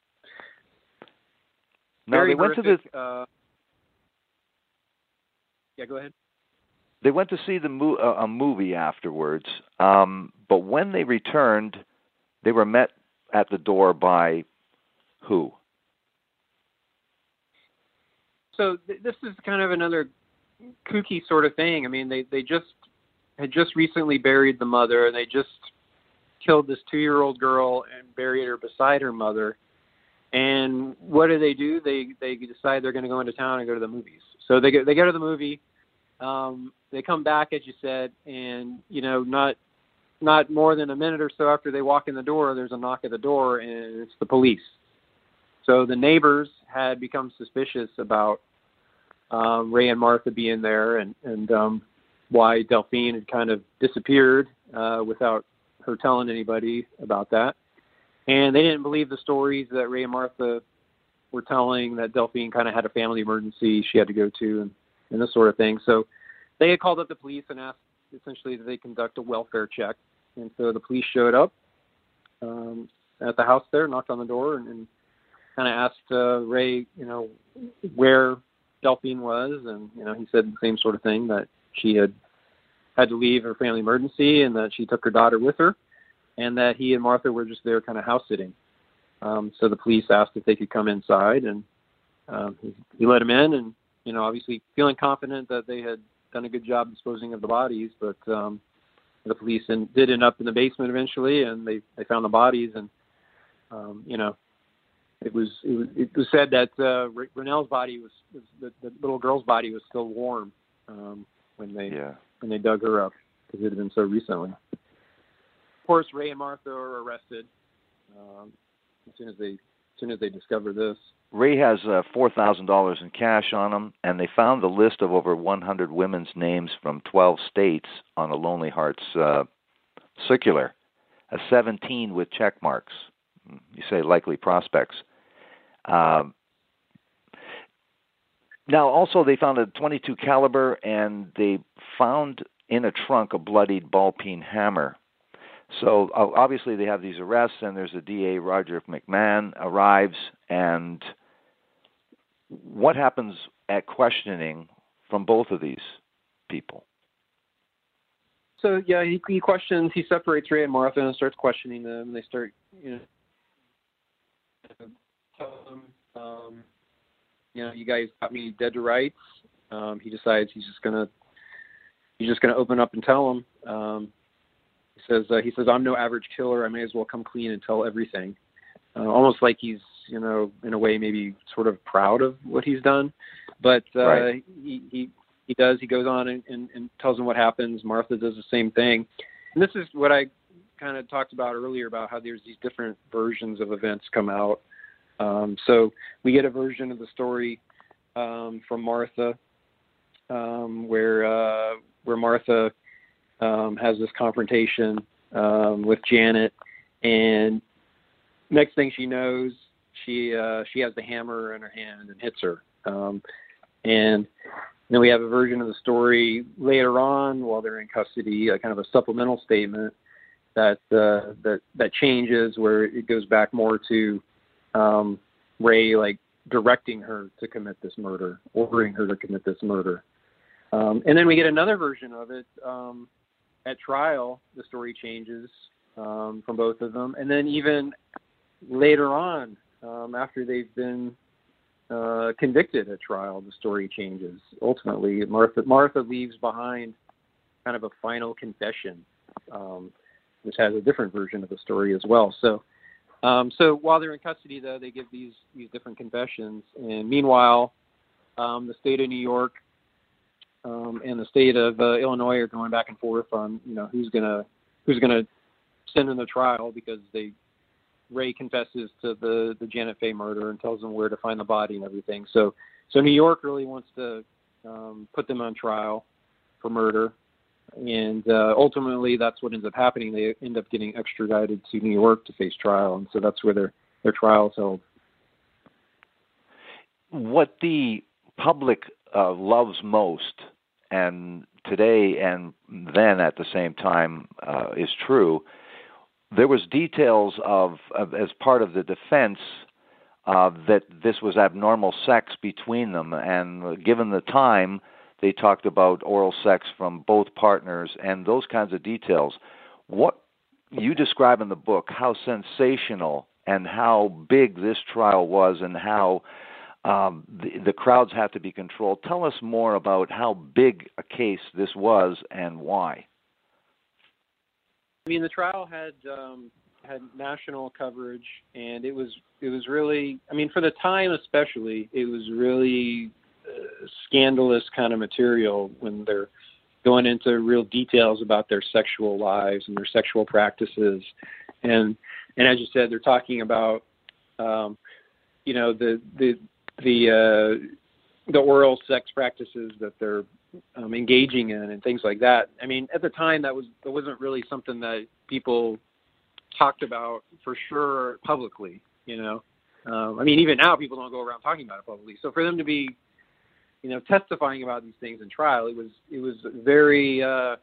Speaker 3: Now
Speaker 4: Very
Speaker 3: they went
Speaker 4: horrific,
Speaker 3: to the.
Speaker 4: Yeah, go ahead.
Speaker 3: They went to see a movie afterwards, but when they returned, they were met at the door by who?
Speaker 4: So this is kind of another kooky sort of thing. I mean, they had just recently buried the mother, and they just killed this 2-year-old girl and buried her beside her mother. And what do? They decide they're going to go into town and go to the movies. So they go to the movie. They come back, as you said, and not more than a minute or so after they walk in the door, there's a knock at the door, and it's the police. So the neighbors had become suspicious about Ray and Martha being there, and why Delphine had kind of disappeared without her telling anybody about that. And they didn't believe the stories that Ray and Martha were telling, that Delphine kind of had a family emergency she had to go to and this sort of thing. So they had called up the police and asked essentially that they conduct a welfare check. And so the police showed up at the house there, knocked on the door, and kind of asked Ray, where Delphine was. And, he said the same sort of thing, that she had to leave her family emergency and that she took her daughter with her, and that he and Martha were just there kind of house sitting. So the police asked if they could come inside, and he let them in, and, obviously feeling confident that they had done a good job disposing of the bodies. But the police did end up in the basement eventually, and they found the bodies, and, it was said that Ronell's body was the little girl's body was still warm when they dug her up, because it had been so recently. Of course, Ray and Martha are arrested as soon as they discover this.
Speaker 3: Ray has $4,000 in cash on him, and they found the list of over 100 women's names from 12 states on a Lonely Hearts circular, a 17 with check marks. You say likely prospects. Now, also they found a .22 caliber, and they found in a trunk a bloodied ball-peen hammer. So obviously they have these arrests, and there's a DA, Roger McMahon, arrives, and what happens at questioning from both of these people?
Speaker 4: So, yeah, he separates Ray and Martha and starts questioning them. They start, tell them, you guys got me dead to rights. He decides he's just gonna open up and tell them. He says, I'm no average killer. I may as well come clean and tell everything. Almost like he's, in a way, maybe sort of proud of what he's done. But
Speaker 3: right.
Speaker 4: He goes on and tells them what happens. Martha does the same thing. And this is what I kind of talked about earlier, about how there's these different versions of events come out. So we get a version of the story from Martha, where Martha has this confrontation with Janet, and next thing she knows, she has the hammer in her hand and hits her. And then we have a version of the story later on while they're in custody, kind of a supplemental statement that changes, where it goes back more to Ray directing her to commit this murder, ordering her to commit this murder. And then we get another version of it at trial. The story changes from both of them, and then even later on, after they've been convicted at trial, the story changes. Ultimately, Martha leaves behind kind of a final confession, which has a different version of the story as well. So while they're in custody, though, they give these different confessions, and meanwhile, the state of New York and the state of Illinois are going back and forth on who's gonna who's going to send in the trial, because Ray confesses to the Janet Faye murder and tells them where to find the body and everything. So New York really wants to put them on trial for murder, and ultimately that's what ends up happening. They end up getting extradited to New York to face trial, and so that's where their trial is held.
Speaker 3: What the public loves most, and today and then at the same time is true, there was details of as part of the defense that this was abnormal sex between them, and given the time, they talked about oral sex from both partners and those kinds of details. What you describe in the book, how sensational and how big this trial was, and how the crowds had to be controlled. Tell us more about how big a case this was and why.
Speaker 4: I mean, the trial had national coverage, and it was really, I mean, for the time especially, it was really scandalous kind of material when they're going into real details about their sexual lives and their sexual practices, and as you said, they're talking about the oral sex practices that they're engaging in and things like that. I mean, at the time, that wasn't really something that people talked about for sure publicly. I mean, even now people don't go around talking about it publicly. So for them to be, testifying about these things in trial, it was very,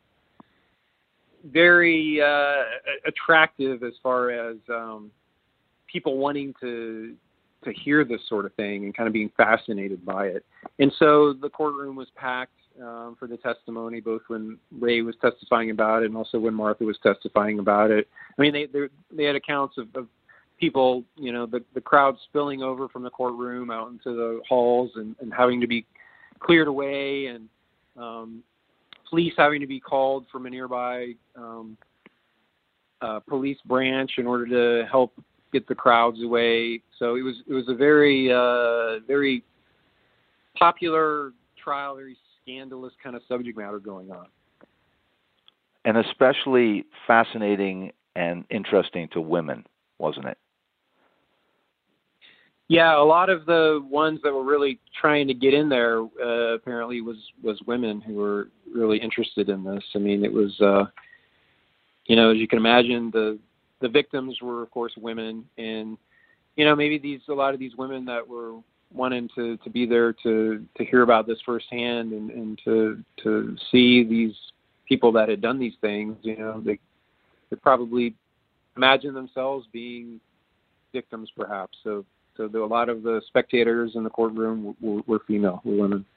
Speaker 4: very attractive as far as people wanting to hear this sort of thing and kind of being fascinated by it. And so the courtroom was packed for the testimony, both when Ray was testifying about it and also when Martha was testifying about it. I mean, they had accounts of people, the crowd spilling over from the courtroom out into the halls and having to be cleared away, and police having to be called from a nearby police branch in order to help get the crowds away. So it was a very very popular trial, very scandalous kind of subject matter going on,
Speaker 3: and especially fascinating and interesting to women, wasn't it?
Speaker 4: Yeah, a lot of the ones that were really trying to get in there apparently was women who were really interested in this. I mean, it was as you can imagine, the victims were, of course, women, and maybe a lot of these women that were wanting to be there to hear about this firsthand and to see these people that had done these things. They probably imagine themselves being victims, perhaps. So a lot of the spectators in the courtroom were female, were women.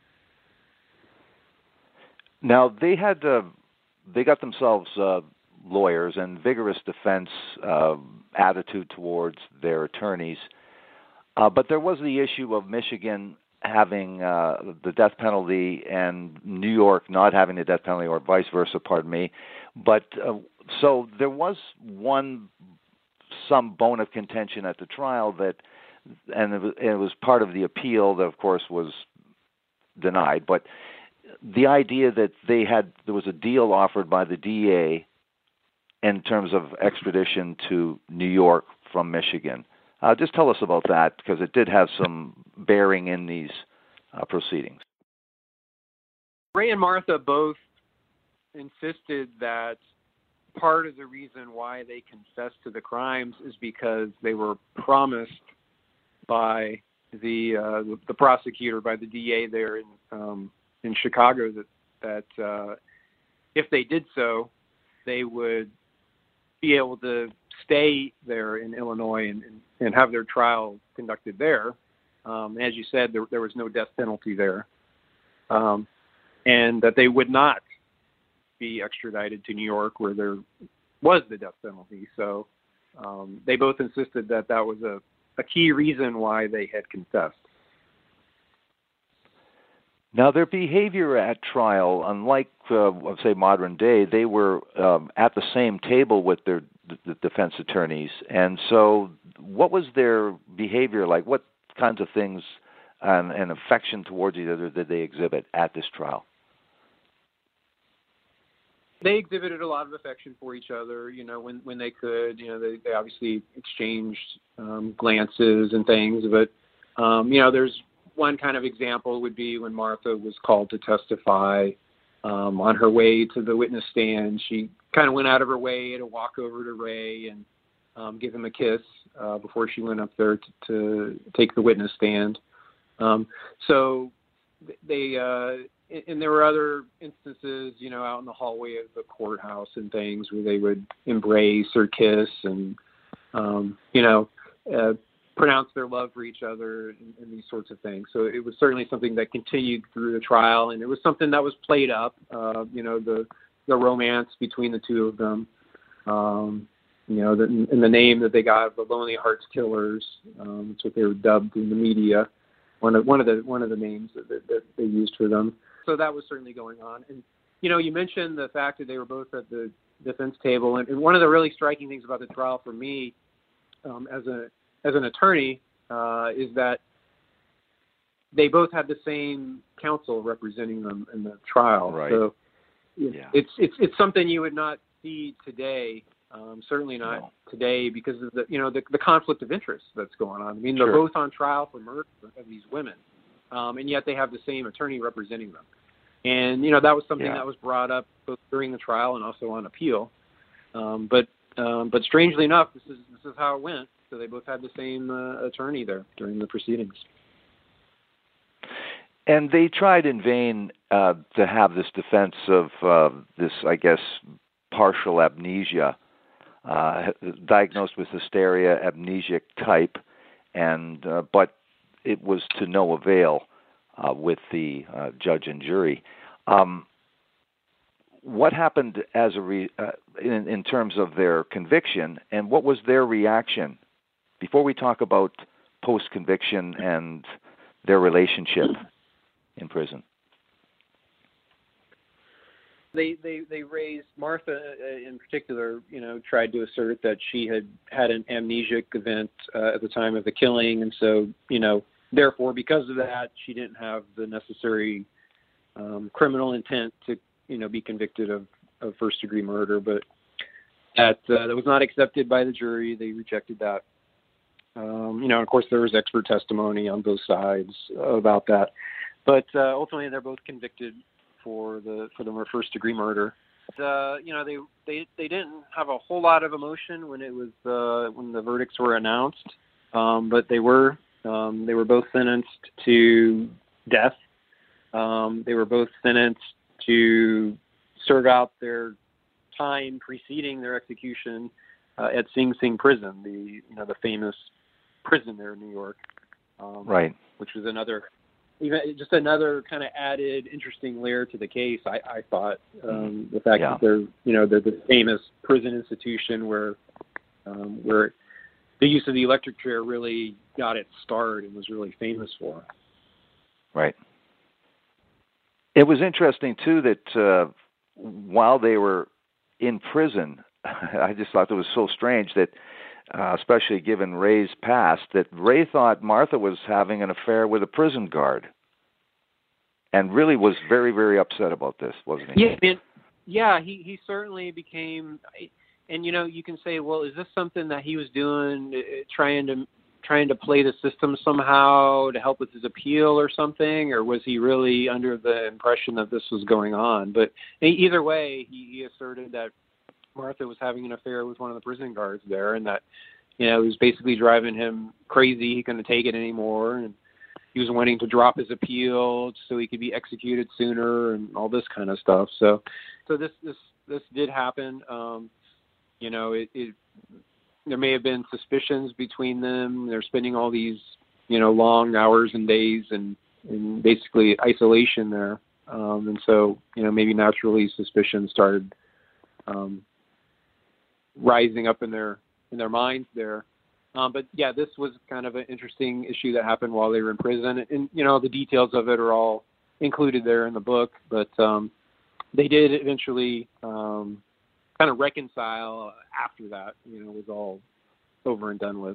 Speaker 3: Now they got themselves lawyers and vigorous defense attitude towards their attorneys. But there was the issue of Michigan having the death penalty and New York not having the death penalty, or vice versa, pardon me. But so there was some bone of contention at the trial and it was part of the appeal that, of course, was denied. But the idea that there was a deal offered by the DA in terms of extradition to New York from Michigan. Just tell us about that, because it did have some bearing in these proceedings.
Speaker 4: Ray and Martha both insisted that part of the reason why they confessed to the crimes is because they were promised by the prosecutor, by the DA there in Chicago, that if they did so, they would be able to stay there in Illinois and have their trial conducted there. As you said, there was no death penalty there, and that they would not be extradited to New York, where there was the death penalty. So they both insisted that was a key reason why they had confessed.
Speaker 3: Now, their behavior at trial, unlike, say, modern day, they were at the same table with the defense attorneys. And so what was their behavior like? What kinds of things and affection towards each other did they exhibit at this trial?
Speaker 4: They exhibited a lot of affection for each other, when they could. They obviously exchanged glances and things. But, there's one kind of example would be when Martha was called to testify on her way to the witness stand. She kind of went out of her way to walk over to Ray and give him a kiss before she went up there to take the witness stand. So they and there were other instances, out in the hallway of the courthouse and things where they would embrace or kiss and, pronounce their love for each other and these sorts of things. So it was certainly something that continued through the trial, and it was something that was played up, the romance between the two of them, and the name that they got, the Lonely Hearts Killers. That's what they were dubbed in the media. One of the names that they used for them. So that was certainly going on. And, you mentioned the fact that they were both at the defense table. And one of the really striking things about the trial for me, as an attorney, is that they both had the same counsel representing them in the trial.
Speaker 3: Right.
Speaker 4: So
Speaker 3: yeah.
Speaker 4: It's something you would not see today. Certainly not today, because of the conflict of interest that's going on. I mean, they're both on trial for murder of these women, and yet they have the same attorney representing them. And that was something that was brought up both during the trial and also on appeal. But strangely enough, this is how it went. So they both had the same attorney there during the proceedings.
Speaker 3: And they tried in vain to have this defense of this, I guess, partial amnesia, diagnosed with hysteria, amnesic type, and but it was to no avail with the judge and jury. What happened as in terms of their conviction, and what was their reaction? Before we talk about post-conviction and their relationship in prison.
Speaker 4: They raised, Martha in particular, tried to assert that she had an amnesic event at the time of the killing, and so, therefore, because of that, she didn't have the necessary criminal intent to, be convicted of first-degree murder. But that was not accepted by the jury. They rejected that. Of course, there was expert testimony on both sides about that. But ultimately, they're both convicted for the first-degree murder. They didn't have a whole lot of emotion when it was when the verdicts were announced, but they were both sentenced to death. They were both sentenced to serve out their time preceding their execution at Sing Sing prison, the famous prison there in New York.
Speaker 3: Right.
Speaker 4: Which was another kind of added interesting layer to the case. I thought the fact that they're the famous prison institution where the use of the electric chair really got its start and was really famous for.
Speaker 3: Right. It was interesting too that while they were in prison, I just thought it was so strange that, especially given Ray's past, that Ray thought Martha was having an affair with a prison guard, and really was very, very upset about this, wasn't he?
Speaker 4: He certainly became. And you can say, well, is this something that he was doing, trying to play the system somehow to help with his appeal or something, or was he really under the impression that this was going on? But either way, he asserted that Martha was having an affair with one of the prison guards there, and that it was basically driving him crazy. He couldn't take it anymore, and he was wanting to drop his appeal so he could be executed sooner, and all this kind of stuff. So this did happen. There may have been suspicions between them. They're spending all these, long hours and days and basically isolation there. And so, maybe naturally suspicion started rising up in their minds there. But yeah, this was kind of an interesting issue that happened while they were in prison. And the details of it are all included there in the book. But they did eventually kind of reconcile after that, was all over and done with.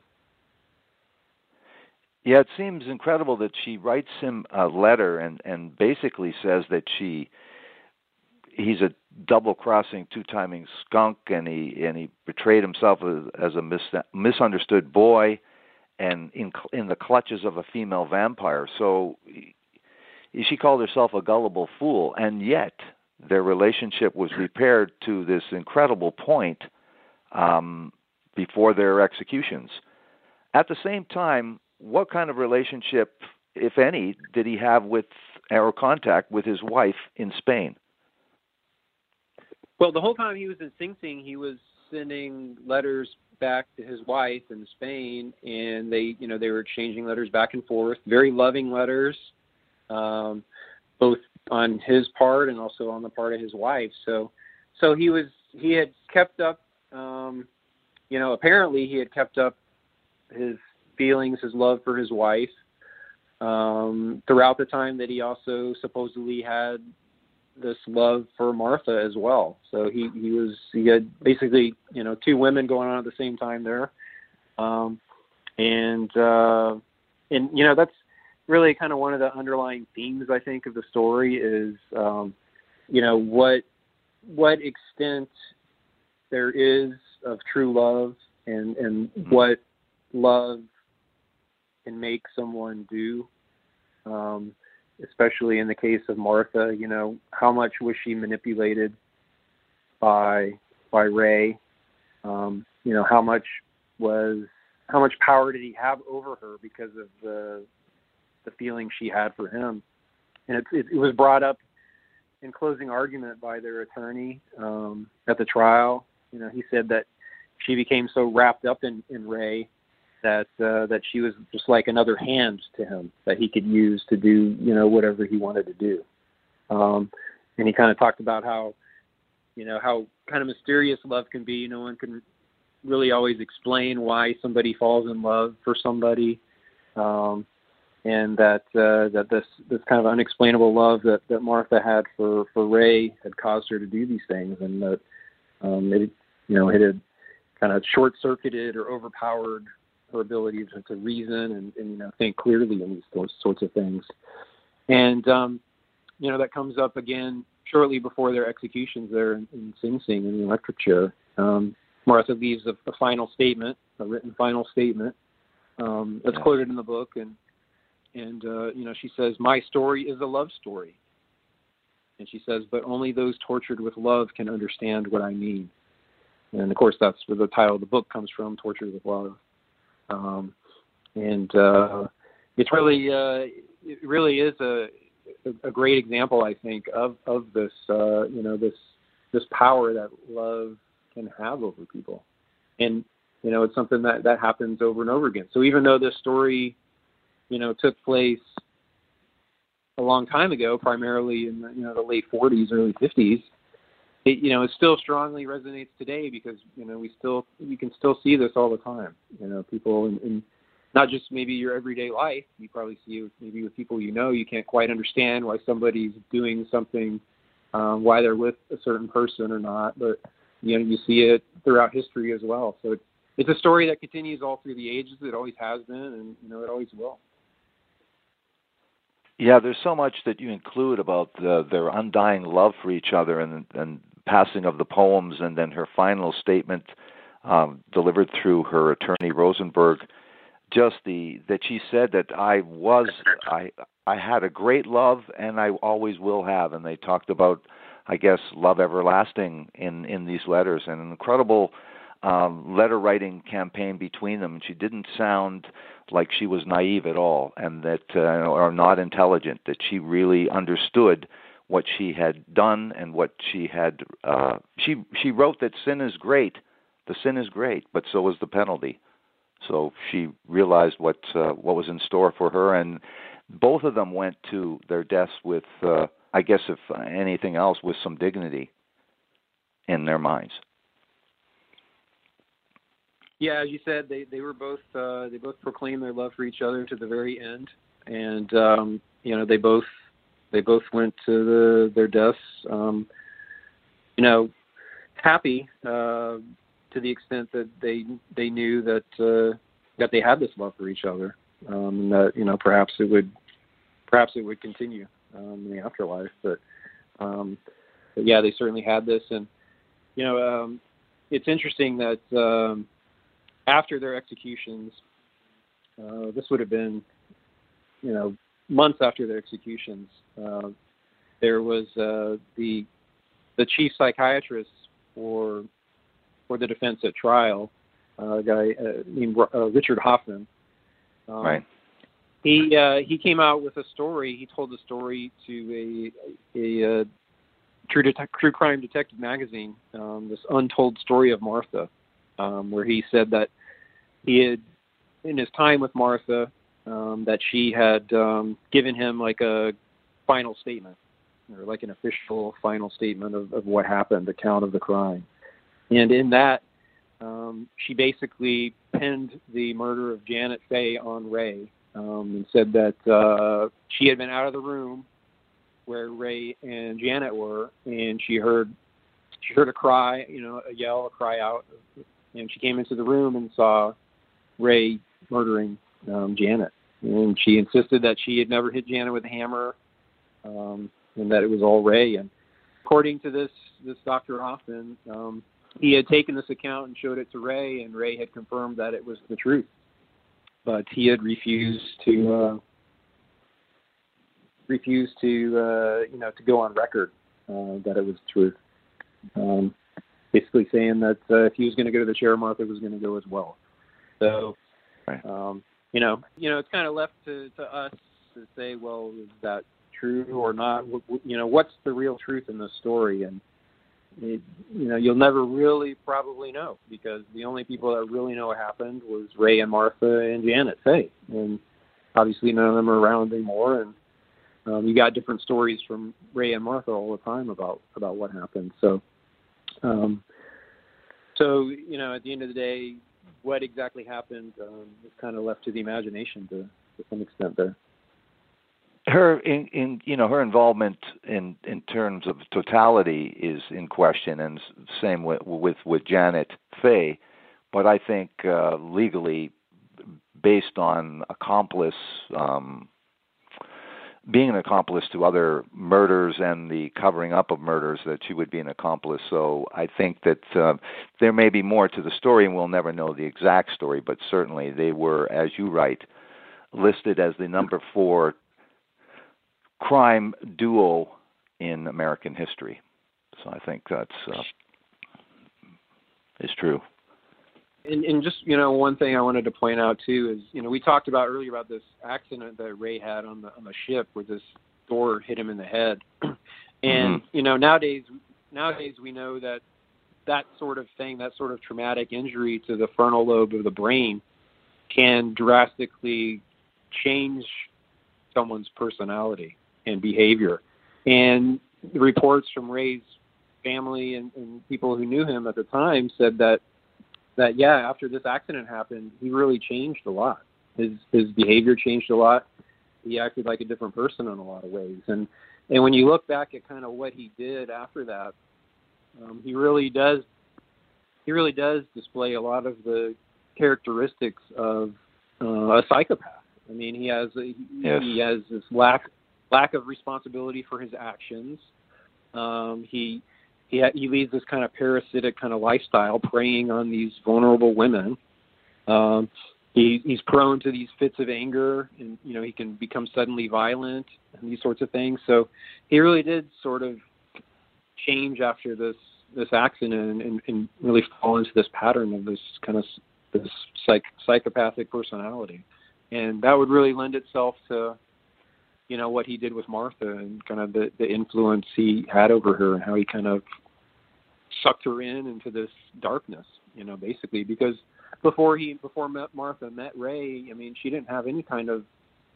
Speaker 3: Yeah, it seems incredible that she writes him a letter and basically says that she he's a double-crossing, two-timing skunk, and he betrayed himself as a misunderstood boy, and in the clutches of a female vampire. So she called herself a gullible fool, and yet their relationship was repaired to this incredible point before their executions. At the same time, what kind of relationship, if any, did he have with or contact with his wife in Spain?
Speaker 4: Well, the whole time he was in Sing Sing, he was sending letters back to his wife in Spain, and they were exchanging letters back and forth, very loving letters, both on his part and also on the part of his wife. So he had kept up, apparently he had kept up his feelings, his love for his wife, throughout the time that he also supposedly had this love for Martha as well. So he had basically, two women going on at the same time there. And that's really kind of one of the underlying themes, I think, of the story is, what extent there is of true love and what love can make someone do. Especially in the case of Martha, how much was she manipulated by Ray? How much power did he have over her because of the feeling she had for him? And it was brought up in closing argument by their attorney at the trial. He said that she became so wrapped up in Ray that she was just like another hand to him that he could use to do, whatever he wanted to do. And he kind of talked about how kind of mysterious love can be. No one can really always explain why somebody falls in love for somebody. And that this kind of unexplainable love that Martha had for Ray had caused her to do these things, and that it had kind of short-circuited or overpowered her ability to reason and think clearly in these sorts of things. And that comes up again shortly before their executions there in Sing Sing in the electric chair. Martha leaves a final statement, a written final statement that's quoted in the book, and she says, "My story is a love story." And she says, "But only those tortured with love can understand what I mean." And of course, that's where the title of the book comes from, Tortured with Love. It's really, it really is a great example, I think, of this, this power that love can have over people. And, it's something that happens over and over again. So even though this story, took place a long time ago, primarily in the late 40s, early 50s, it still strongly resonates today because, we can still see this all the time. People in not just maybe your everyday life, you probably see it maybe with people you can't quite understand why somebody's doing something, why they're with a certain person or not, but, you see it throughout history as well. So it's a story that continues all through the ages. It always has been, and, it always will.
Speaker 3: Yeah, there's so much that you include about their undying love for each other and passing of the poems, and then her final statement delivered through her attorney Rosenberg. Just that she said that I had a great love and I always will have, and they talked about, I guess, love everlasting in these letters, and an incredible letter writing campaign between them. She didn't sound like she was naive at all, and that or not intelligent. That she really understood what she had done and what she had. She wrote that sin is great. The sin is great, but so is the penalty. So she realized what was in store for her, and both of them went to their deaths with, I guess, if anything else, with some dignity in their minds.
Speaker 4: Yeah, as you said, they were both they both proclaimed their love for each other to the very end, and they both went to their deaths, happy to the extent that they knew that they had this love for each other, and that perhaps it would continue in the afterlife. But yeah, they certainly had this. And, it's interesting that after their executions, this would have been, months after their executions, there was the chief psychiatrist for the defense at trial, a guy named Richard Hoffman.
Speaker 3: Right.
Speaker 4: He came out with a story. He told the story to a true crime detective magazine, this Untold Story of Martha, where he said that he had, in his time with Martha, that she had given him like a final statement, or like an official final statement of what happened, account of the crime. And in that, she basically pinned the murder of Janet Faye on Ray, and said that she had been out of the room where Ray and Janet were, and she heard a cry, a yell, a cry out, and she came into the room and saw Ray murdering Janet. And she insisted that she had never hit Janet with a hammer, and that it was all Ray. And according to this Dr. Hoffman, he had taken this account and showed it to Ray, and Ray had confirmed that it was the truth. But he had refused to go on record that it was the truth. Basically saying that if he was going to go to the chair, Martha was going to go as well. So,
Speaker 3: right.
Speaker 4: It's kind of left to us to say, well, is that true or not? What's the real truth in this story? And you'll never really probably know, because the only people that really know what happened was Ray and Martha and Janet Faye, and obviously none of them are around anymore. And you got different stories from Ray and Martha all the time about what happened. So at the end of the day, what exactly happened is kind of left to the imagination to some extent there.
Speaker 3: Her her involvement in terms of totality is in question, and same with Janet Faye. But I think legally, based on being an accomplice to other murders and the covering up of murders, that she would be an accomplice. So I think that there may be more to the story, and we'll never know the exact story. But certainly they were, as you write, listed as the number 4 crime duo in American history. So I think that's is true.
Speaker 4: And just, one thing I wanted to point out too is, we talked about earlier about this accident that Ray had on the ship where this door hit him in the head. And, nowadays we know that sort of thing, that sort of traumatic injury to the frontal lobe of the brain can drastically change someone's personality and behavior. And the reports from Ray's family and people who knew him at the time said that after this accident happened, he really changed a lot. His behavior changed a lot. He acted like a different person in a lot of ways. And when you look back at kind of what he did after that, he really does display a lot of the characteristics of a psychopath. I mean, he has this lack of responsibility for his actions. He leads this kind of parasitic kind of lifestyle, preying on these vulnerable women. He's prone to these fits of anger, and he can become suddenly violent and these sorts of things. So he really did sort of change after this accident and really fall into this pattern of this psychopathic personality. And that would really lend itself to what he did with Martha and kind of the influence he had over her, and how he kind of sucked her into this darkness, basically, because before Martha met Ray, I mean, she didn't have any kind of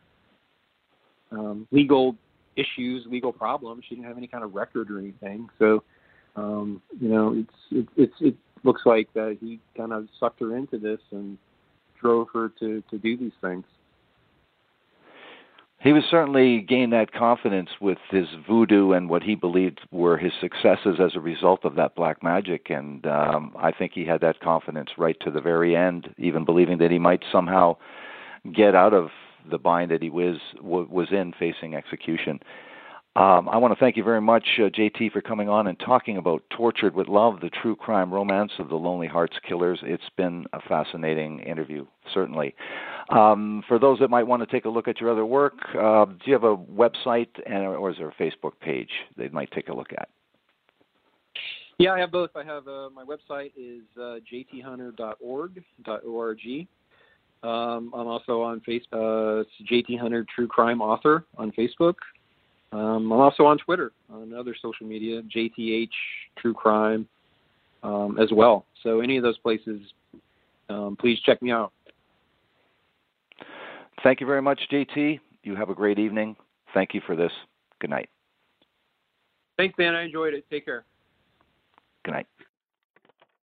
Speaker 4: legal issues, legal problems. She didn't have any kind of record or anything. So, it looks like that he kind of sucked her into this and drove her to do these things.
Speaker 3: He was certainly gained that confidence with his voodoo and what he believed were his successes as a result of that black magic. And I think he had that confidence right to the very end, even believing that he might somehow get out of the bind that he was in facing execution. I want to thank you very much, JT, for coming on and talking about Tortured with Love, the true crime romance of the Lonely Hearts Killers. It's been a fascinating interview, certainly. For those that might want to take a look at your other work, do you have a website or is there a Facebook page they might take a look at?
Speaker 4: Yeah, I have both. I have my website is jthunter.org. I'm also on Facebook, JT Hunter True Crime Author on Facebook. I'm also on Twitter, on other social media, JTH True Crime as well. So any of those places, please check me out.
Speaker 3: Thank you very much, JT. You have a great evening. Thank you for this. Good night.
Speaker 4: Thanks, Dan. I enjoyed it. Take care.
Speaker 3: Good night.